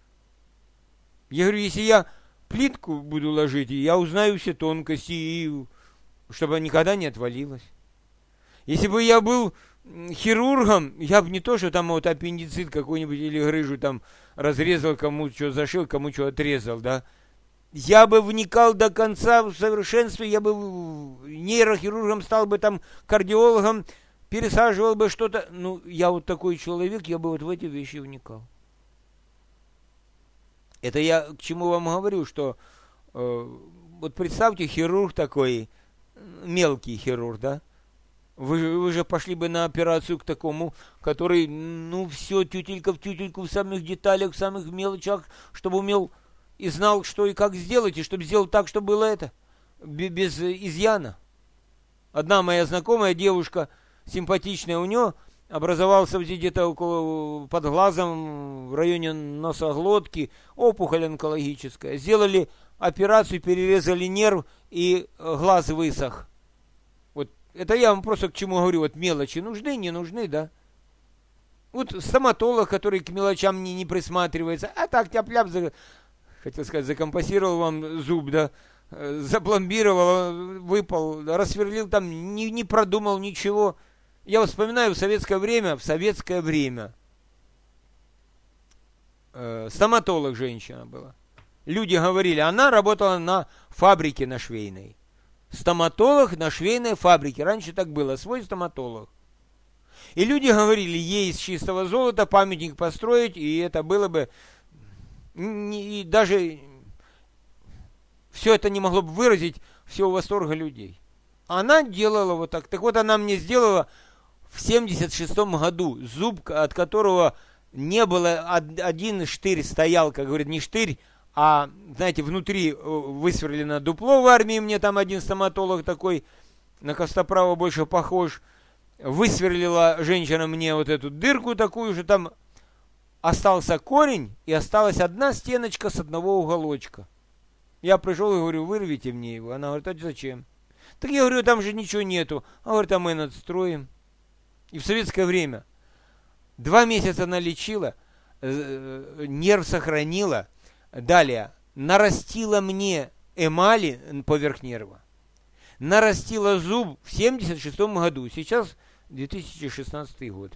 Я говорю, если я плитку буду ложить, я узнаю все тонкости, и чтобы она никогда не отвалилась. Если бы я был хирургом, я бы не то, что там вот аппендицит какой-нибудь или грыжу там разрезал, кому что зашил, кому что отрезал, да. Я бы вникал до конца в совершенстве, я бы нейрохирургом стал бы там, кардиологом, пересаживал бы что-то. Я вот такой человек, я бы вот в эти вещи вникал. Это я к чему вам говорю, что вот представьте, хирург такой, мелкий хирург, да? Вы же пошли бы на операцию к такому, который, все, тютелька в тютельку, в самых деталях, в самых мелочах, чтобы умел и знал, что и как сделать, и чтобы сделал так, чтобы было это, без изъяна. Одна моя знакомая девушка, симпатичная, у нее образовался где-то около, под глазом, в районе носоглотки, опухоль онкологическая. Сделали операцию, перерезали нерв, и глаз высох. Вот это я вам просто к чему говорю, вот мелочи нужны, не нужны, да? Вот стоматолог, который к мелочам не присматривается, а так тяп-ляп, хотел сказать, закомпостировал вам зуб, да, запломбировал, выпал, рассверлил там, не продумал ничего. Я вспоминаю в советское время, стоматолог женщина была. Люди говорили, она работала на фабрике на швейной. Стоматолог на швейной фабрике. Раньше так было, свой стоматолог. И люди говорили, ей из чистого золота памятник построить, и это было бы... И даже все это не могло бы выразить всего восторга людей. Она делала вот так. Так вот, она мне сделала в 76-м году зуб, от которого не было, один штырь стоял, как говорят, не штырь, а, знаете, внутри высверлено дупло в армии, мне там один стоматолог такой, на Костоправа больше похож, высверлила женщина мне вот эту дырку такую же, там остался корень и осталась одна стеночка с одного уголочка. Я пришел и говорю, вырвите мне его. Она говорит, а зачем? Так я говорю, там же ничего нету. Она говорит, а мы надстроим. И в советское время 2 месяца она лечила, нерв сохранила. Далее, нарастила мне эмали поверх нерва. Нарастила зуб в 76-м году. Сейчас 2016 год.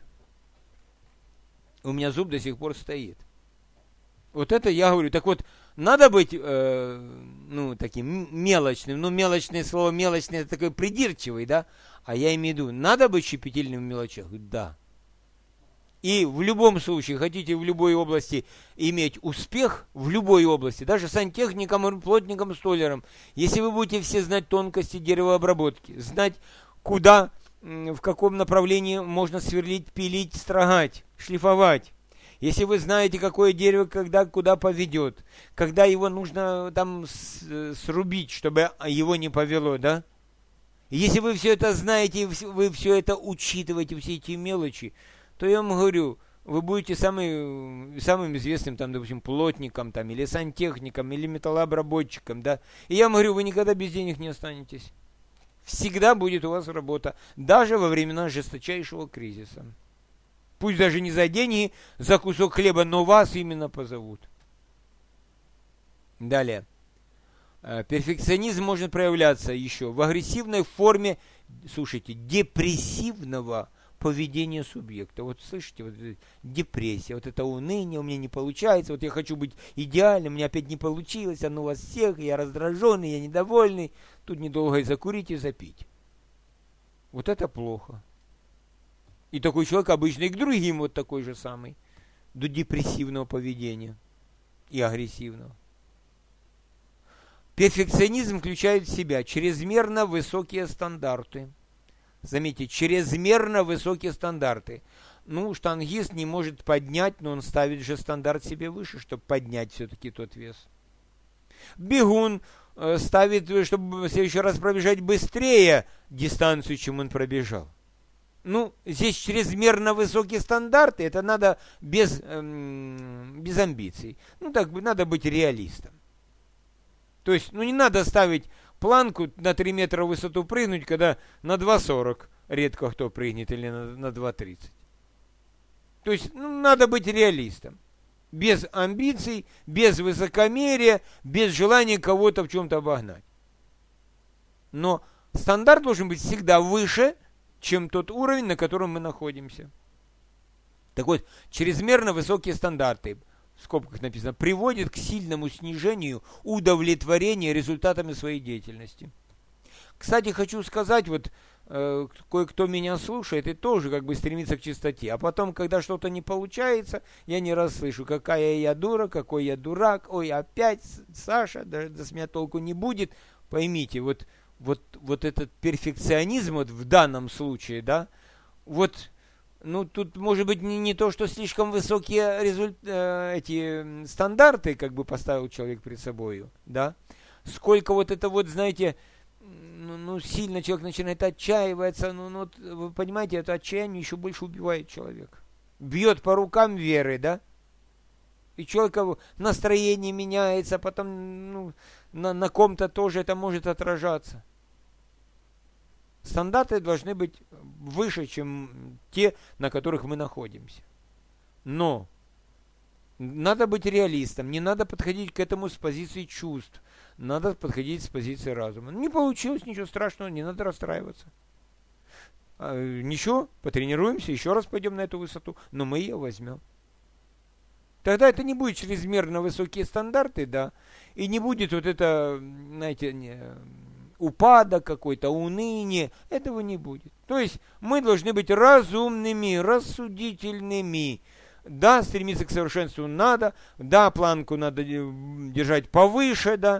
У меня зуб до сих пор стоит. Вот это я говорю. Так вот, надо быть, таким мелочным. Ну, мелочное слово, мелочное, это такой придирчивый, да? А я имею в виду, надо быть щепетильным в мелочах? Да. И в любом случае, хотите в любой области иметь успех, в любой области, даже сантехником, плотником, столяром, если вы будете все знать тонкости деревообработки, знать, куда, в каком направлении можно сверлить, пилить, строгать, шлифовать, если вы знаете, какое дерево куда поведет, когда его нужно там срубить, чтобы его не повело, да? Если вы все это знаете, вы все это учитываете, все эти мелочи, то я вам говорю, вы будете самым известным, там, допустим, плотником, там, или сантехником, или металлообработчиком, да. И я вам говорю, вы никогда без денег не останетесь. Всегда будет у вас работа, даже во времена жесточайшего кризиса. Пусть даже не за деньги, за кусок хлеба, но вас именно позовут. Далее. Перфекционизм может проявляться еще в агрессивной форме, слушайте, депрессивного поведения субъекта. Вот слышите, вот депрессия, вот это уныние, у меня не получается, вот я хочу быть идеальным, у меня опять не получилось, оно у вас всех, я раздраженный, я недовольный, тут недолго и закурить, и запить. Вот это плохо. И такой человек обычно и к другим вот такой же самый, до депрессивного поведения и агрессивного. Перфекционизм включает в себя чрезмерно высокие стандарты. Заметьте, чрезмерно высокие стандарты. Ну, штангист не может поднять, но он ставит же стандарт себе выше, чтобы поднять все-таки тот вес. Бегун ставит, чтобы в следующий раз пробежать быстрее дистанцию, чем он пробежал. Ну, здесь чрезмерно высокие стандарты, это надо без амбиций. Ну, так надо быть реалистом. То есть, не надо ставить планку на 3 метра в высоту прыгнуть, когда на 2,40 редко кто прыгнет, или на 2,30. То есть, надо быть реалистом. Без амбиций, без высокомерия, без желания кого-то в чем-то обогнать. Но стандарт должен быть всегда выше, чем тот уровень, на котором мы находимся. Так вот, чрезмерно высокие стандарты, в скобках написано, приводит к сильному снижению удовлетворения результатами своей деятельности. Кстати, хочу сказать, вот кое-кто меня слушает и тоже как бы стремится к чистоте. А потом, когда что-то не получается, я не раз слышу, какая я дура, какой я дурак, ой, опять Саша, даже с меня толку не будет. Поймите, вот этот перфекционизм вот в данном случае, да, вот, тут может быть не то, что слишком высокие эти стандарты как бы поставил человек перед собой, да, сколько вот это вот, знаете, сильно человек начинает отчаиваться, вы понимаете, это отчаяние еще больше убивает человека. Бьет по рукам веры, да, и человека настроение меняется, потом на ком-то тоже это может отражаться. Стандарты должны быть выше, чем те, на которых мы находимся. Но надо быть реалистом, не надо подходить к этому с позиции чувств, надо подходить с позиции разума. Не получилось, ничего страшного, не надо расстраиваться. Ничего, потренируемся, еще раз пойдем на эту высоту, но мы ее возьмем. Тогда это не будет чрезмерно высокие стандарты, да, и не будет вот это, знаете, упадок какой-то, уныние, этого не будет. То есть мы должны быть разумными, рассудительными. Да, стремиться к совершенству надо, да, планку надо держать повыше, да.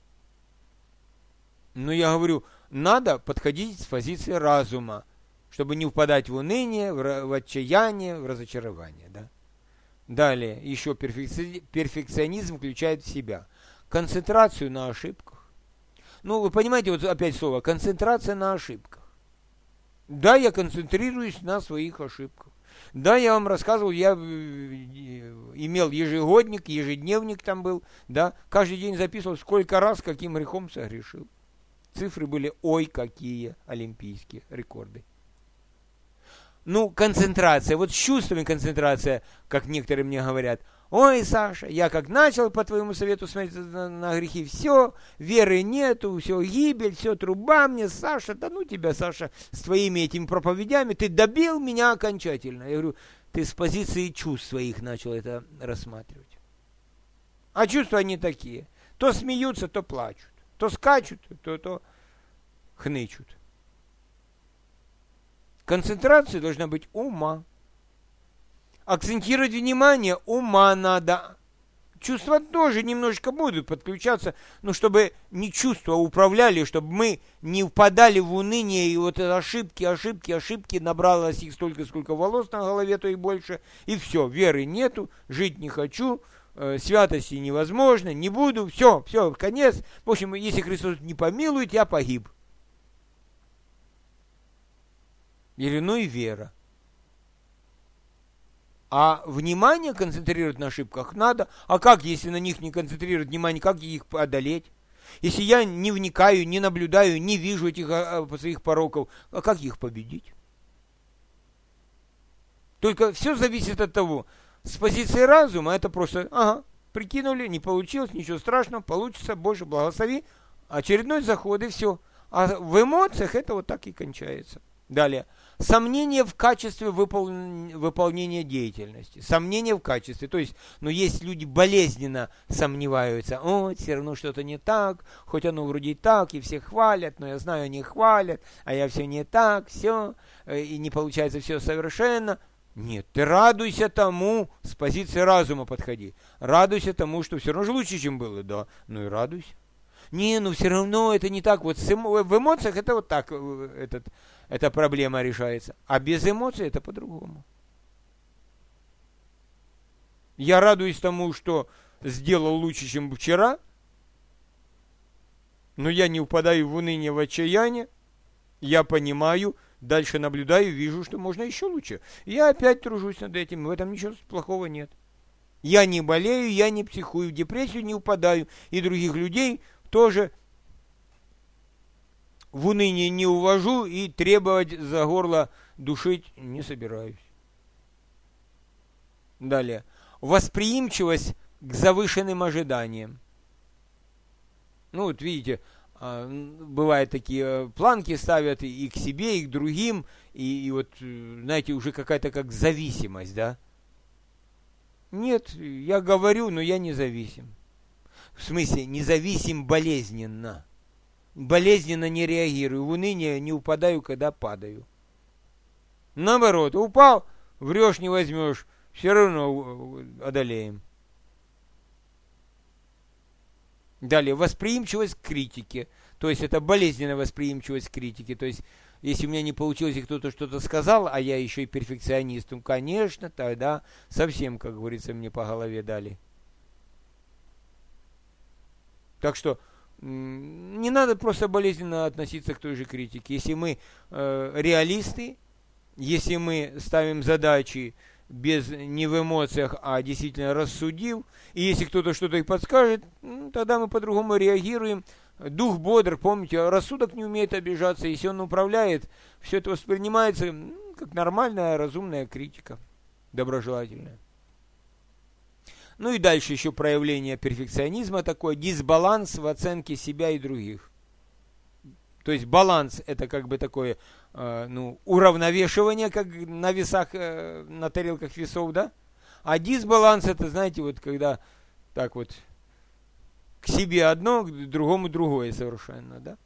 Но я говорю, надо подходить с позиции разума, чтобы не впадать в уныние, в отчаяние, в разочарование, да. Далее, еще перфекционизм включает в себя концентрацию на ошибках. Ну, вы понимаете, вот опять слово, концентрация на ошибках. Да, я концентрируюсь на своих ошибках. Да, я вам рассказывал, я имел ежегодник, ежедневник там был, да, каждый день записывал, сколько раз каким грехом согрешил. Цифры были ой какие олимпийские рекорды. Ну, концентрация, вот с чувствами концентрация, как некоторые мне говорят, ой, Саша, я как начал по твоему совету смотреть на грехи, все, веры нету, все, гибель, все, труба мне, Саша, да ну тебя, Саша, с твоими этими проповедями, ты добил меня окончательно. Я говорю, ты с позиции чувств своих начал это рассматривать. А чувства они такие, то смеются, то плачут, то скачут, то хнычут. Концентрация должна быть ума. Акцентировать внимание ума надо. Чувства тоже немножечко будут подключаться, но чтобы не чувства управляли, чтобы мы не впадали в уныние, и вот ошибки, набралось их столько, сколько волос на голове, то и больше, и все, веры нету, жить не хочу, святости невозможно, не буду, все, конец. В общем, если Христос не помилует, я погиб. Или ну и вера. А внимание концентрировать на ошибках надо. А как, если на них не концентрировать внимание, как их одолеть? Если я не вникаю, не наблюдаю, не вижу этих своих пороков, а как их победить? Только все зависит от того, с позиции разума это просто, прикинули, не получилось, ничего страшного, получится, Боже, благослови, очередной заход и все. А в эмоциях это вот так и кончается. Далее. Сомнение в качестве выполнения деятельности. Сомнение в качестве. То есть, есть люди болезненно сомневаются. Все равно что-то не так. Хоть оно вроде и так, и все хвалят, но я знаю, они хвалят, а я все не так, все. И не получается все совершенно. Нет, ты радуйся тому, с позиции разума подходи. Радуйся тому, что все равно же лучше, чем было. Да, и радуйся. Все равно это не так. Вот в эмоциях это вот так, эта проблема решается. А без эмоций это по-другому. Я радуюсь тому, что сделал лучше, чем вчера, но я не упадаю в уныние, в отчаяние. Я понимаю, дальше наблюдаю, вижу, что можно еще лучше. Я опять тружусь над этим, в этом ничего плохого нет. Я не болею, я не психую, в депрессию не упадаю, и других людей тоже в уныние не увожу и требовать за горло душить не собираюсь. Далее. Восприимчивость к завышенным ожиданиям. Вот видите, бывают такие планки ставят и к себе, и к другим, и вот, знаете, уже какая-то как зависимость, да? Нет, я говорю, но я независим. В смысле, независим болезненно. Болезненно не реагирую, в уныние не упадаю, когда падаю. Наоборот, упал, врешь не возьмешь, все равно одолеем. Далее, восприимчивость к критике. То есть это болезненная восприимчивость к критике. То есть, если у меня не получилось, и кто-то что-то сказал, а я еще и перфекционист, конечно, тогда совсем, как говорится, мне по голове дали. Так что не надо просто болезненно относиться к той же критике. Если мы реалисты, если мы ставим задачи не в эмоциях, а действительно рассудив, и если кто-то что-то и подскажет, тогда мы по-другому реагируем. Дух бодр, помните, рассудок не умеет обижаться, если он управляет, все это воспринимается как нормальная, разумная критика, доброжелательная. Ну и дальше еще проявление перфекционизма такое, дисбаланс в оценке себя и других. То есть баланс это как бы такое, уравновешивание, как на весах, на тарелках весов, да? А дисбаланс это, знаете, вот когда так вот к себе одно, к другому другое совершенно, да?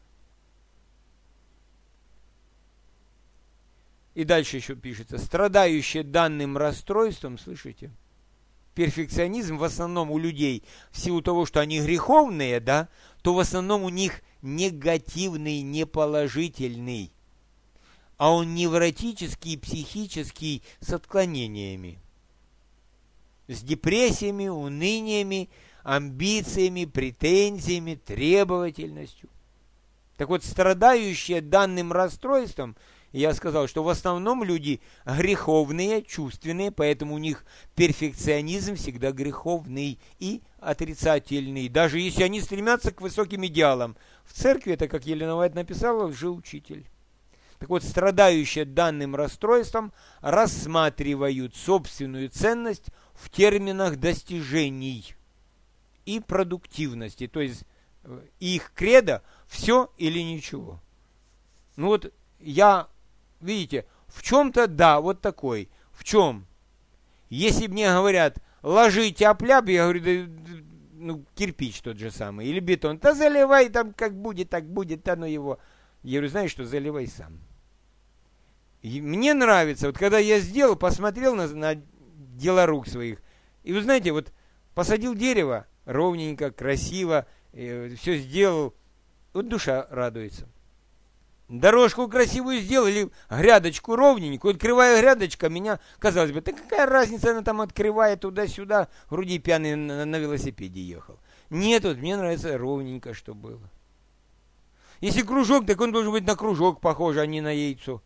И дальше еще пишется, страдающие данным расстройством, слышите? Перфекционизм в основном у людей, в силу того, что они греховные, да, то в основном у них негативный, неположительный, а он невротический, психический, с отклонениями, с депрессиями, уныниями, амбициями, претензиями, требовательностью. Так вот, страдающие данным расстройством, я сказал, что в основном люди греховные, чувственные, поэтому у них перфекционизм всегда греховный и отрицательный, даже если они стремятся к высоким идеалам. В церкви это, как Елена Вайт написала, лжеучитель. Так вот, страдающие данным расстройством рассматривают собственную ценность в терминах достижений и продуктивности. То есть их кредо все или ничего. Ну вот я, видите, в чем-то да, вот такой. В чем? Если мне говорят, ложи тяп-ляп, я говорю, да, кирпич тот же самый, или бетон. Да заливай там, как будет, так будет, да ну его. Я говорю, знаешь что, заливай сам. И мне нравится, вот когда я сделал, посмотрел на дела рук своих, и вы знаете, вот посадил дерево ровненько, красиво, все сделал, вот душа радуется. Дорожку красивую сделали, грядочку ровненькую. Открывая грядочка, меня, казалось бы, да какая разница, она там открывает туда-сюда, вроде пьяный на велосипеде ехал. Нет, вот мне нравится ровненько, что было. Если кружок, так он должен быть на кружок похож, а не на яйцо.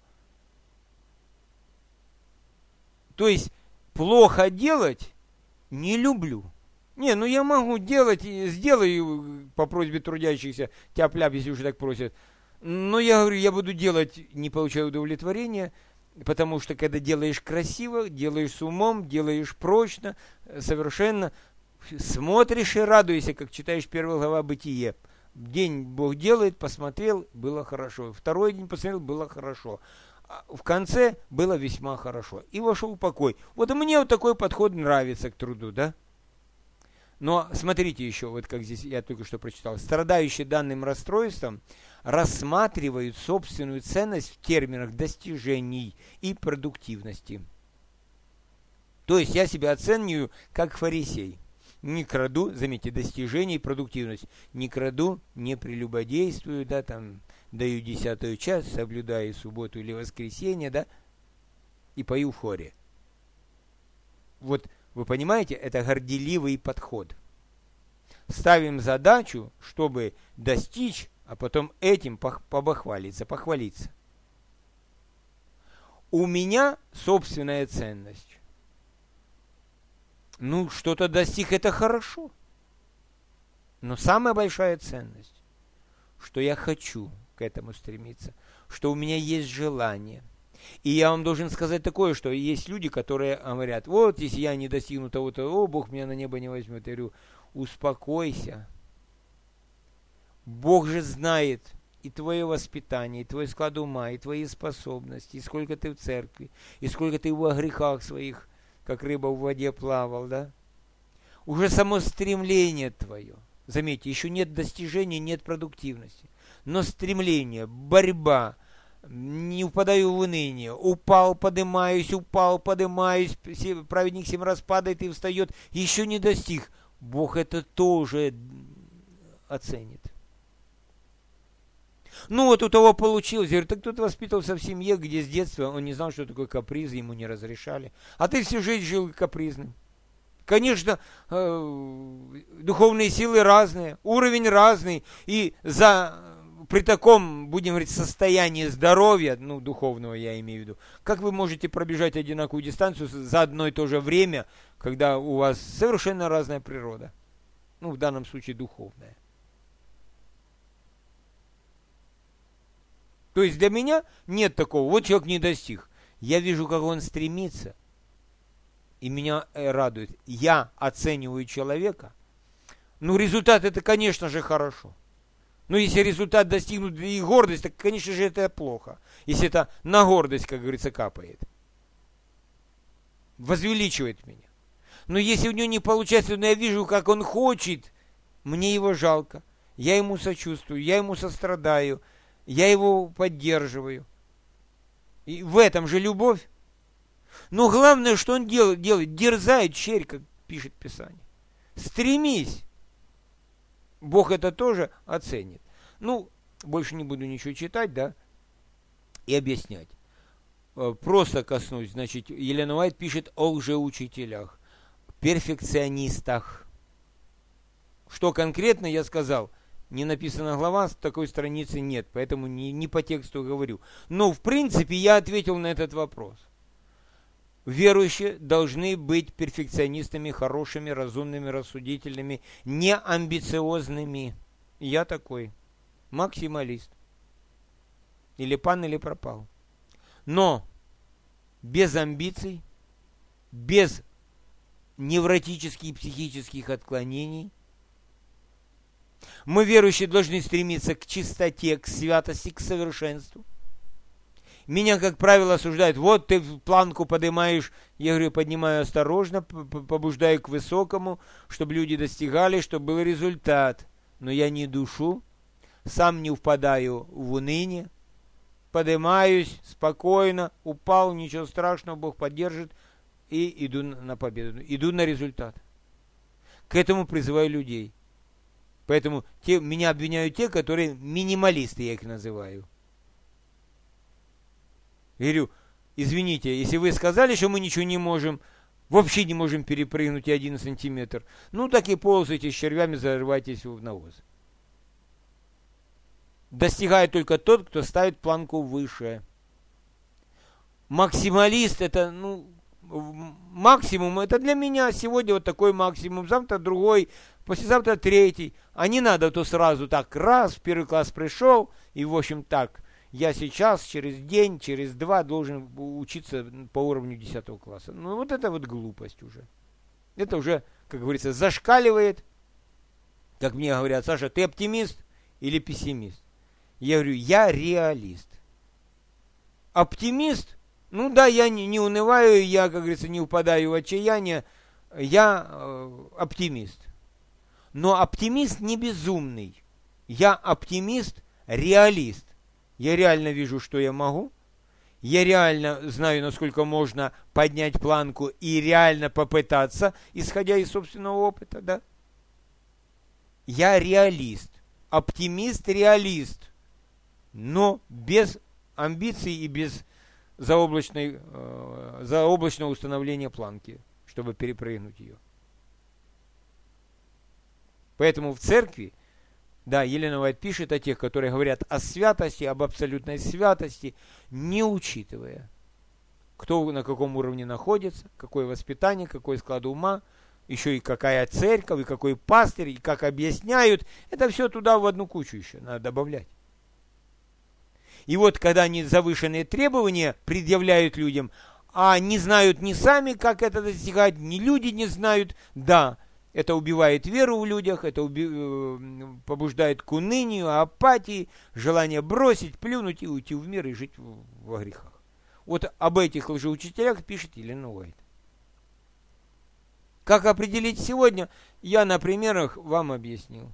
То есть, плохо делать не люблю. Не, я могу делать, сделаю по просьбе трудящихся, тяп-ляп, если уже так просят. Но я говорю, я буду делать, не получая удовлетворения, потому что когда делаешь красиво, делаешь с умом, делаешь прочно, совершенно, смотришь и радуешься, как читаешь 1 глава Бытие. День Бог делает, посмотрел, было хорошо. Второй день посмотрел, было хорошо. В конце было весьма хорошо. И вошел в покой. Вот мне вот такой подход нравится к труду, да? Но смотрите еще, вот как здесь я только что прочитал. Страдающие данным расстройством рассматривают собственную ценность в терминах достижений и продуктивности. То есть я себя оцениваю как фарисей. Не краду, заметьте, достижения и продуктивность. Не краду, не прелюбодействую, да, там, даю 10-ю часть, соблюдаю субботу или воскресенье, да, и пою в хоре. Вот вы понимаете, это горделивый подход. Ставим задачу, чтобы достичь, а потом этим похвалиться. У меня собственная ценность. Что-то достиг, это хорошо. Но самая большая ценность, что я хочу к этому стремиться, что у меня есть желание. И я вам должен сказать такое, что есть люди, которые говорят, вот если я не достигну того-то, Бог меня на небо не возьмет. Я говорю, успокойся. Бог же знает и твое воспитание, и твой склад ума, и твои способности, и сколько ты в церкви, и сколько ты во грехах своих, как рыба в воде плавал, да? Уже само стремление твое. Заметьте, еще нет достижения, нет продуктивности. Но стремление, борьба, не упадаю в уныние, упал, подымаюсь, праведник 7 раз падает и встает, еще не достиг. Бог это тоже оценит. Вот у того получилось. Я говорю, так кто-то воспитывался в семье, где с детства он не знал, что такое каприз, ему не разрешали. А ты всю жизнь жил капризным. Конечно, духовные силы разные, уровень разный. И при таком, будем говорить, состоянии здоровья, духовного я имею в виду, как вы можете пробежать одинаковую дистанцию за одно и то же время, когда у вас совершенно разная природа? В данном случае духовная. То есть для меня нет такого. Вот человек не достиг. Я вижу, как он стремится. и меня радует. Я оцениваю человека. Ну, результат это, конечно же, хорошо. Но если результат достигнут и гордость, так, конечно же, это плохо. Если это на гордость, как говорится, капает. Возвеличивает меня. Но если у него не получается, но я вижу, как он хочет, мне его жалко. Я ему сочувствую, я ему сострадаю, я его поддерживаю. И в этом же любовь. Но главное, что он делает, дерзает черь, как пишет Писание. Стремись. Бог это тоже оценит. Ну, больше не буду ничего читать, да, и объяснять. Просто коснусь. Значит, Елена Уайт пишет о лжеучителях, перфекционистах. Что конкретно я сказал? Не написана глава, такой страницы нет, поэтому не по тексту говорю. Но, в принципе, я ответил на этот вопрос. Верующие должны быть перфекционистами, хорошими, разумными, рассудительными, не амбициозными. Я такой. Максималист. Или пан, или пропал. Но без амбиций, без невротических и психических отклонений. Мы, верующие, должны стремиться к чистоте, к святости, к совершенству. Меня, как правило, осуждают. Вот ты планку поднимаешь. Я говорю, поднимаю осторожно, побуждаю к высокому, чтобы люди достигали, чтобы был результат. Но я не душу, сам не впадаю в уныние. Поднимаюсь спокойно, упал, ничего страшного, Бог поддержит. И иду на победу, иду на результат. К этому призываю людей. Поэтому меня обвиняют те, которые минималисты, я их называю. Говорю, извините, если вы сказали, что мы ничего не можем, вообще не можем перепрыгнуть и 1 сантиметр, ну так и ползайте с червями, зарывайтесь в навоз. Достигает только тот, кто ставит планку выше. Максималист это, максимум, это для меня сегодня вот такой максимум, завтра другой, послезавтра третий. А не надо то сразу так, раз, в 1 класс пришел, и в общем так, я сейчас, через день, через 2 должен учиться по уровню 10 класса. Ну вот это вот глупость уже. Это уже, как говорится, зашкаливает. Как мне говорят, Саша, ты оптимист или пессимист? Я говорю, я реалист. Оптимист? Ну да, я не унываю, я, как говорится, не упадаю в отчаяние. Я оптимист. Но оптимист не безумный. Я оптимист, реалист. Я реально вижу, что я могу. Я реально знаю, насколько можно поднять планку и реально попытаться, исходя из собственного опыта, да? Я реалист. Оптимист-реалист. Но без амбиций и без заоблачного установления планки, чтобы перепрыгнуть ее. Поэтому в церкви, да, Елена Уайт пишет о тех, которые говорят о святости, об абсолютной святости, не учитывая, кто на каком уровне находится, какое воспитание, какой склад ума, еще и какая церковь, и какой пастырь, и как объясняют. Это все туда в одну кучу еще надо добавлять. И вот когда они завышенные требования предъявляют людям, а не знают ни сами, как это достигать, ни люди не знают, да, это убивает веру в людях, это побуждает к унынию, апатии, желание бросить, плюнуть и уйти в мир и жить во грехах. Вот об этих лжеучителях пишет Елена Уайт. Как определить сегодня, я на примерах вам объяснил.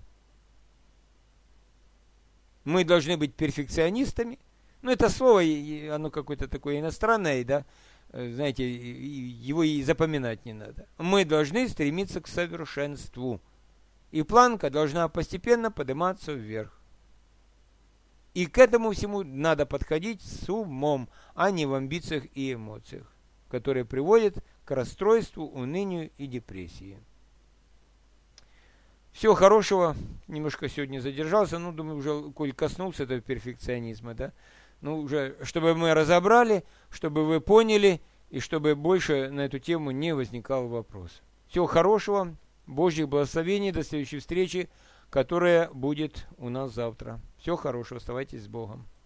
Мы должны быть перфекционистами. Ну, это слово, оно какое-то такое иностранное, да. Знаете, его и запоминать не надо. Мы должны стремиться к совершенству. И планка должна постепенно подниматься вверх. И к этому всему надо подходить с умом, а не в амбициях и эмоциях, которые приводят к расстройству, унынию и депрессии. Всего хорошего. Немножко сегодня задержался. Ну, думаю, уже, коль коснулся этого перфекционизма, да. Ну, уже, чтобы мы разобрали, чтобы вы поняли, и чтобы больше на эту тему не возникал вопрос. Всего хорошего. Божьих благословений. До следующей встречи, которая будет у нас завтра. Всего хорошего. Оставайтесь с Богом.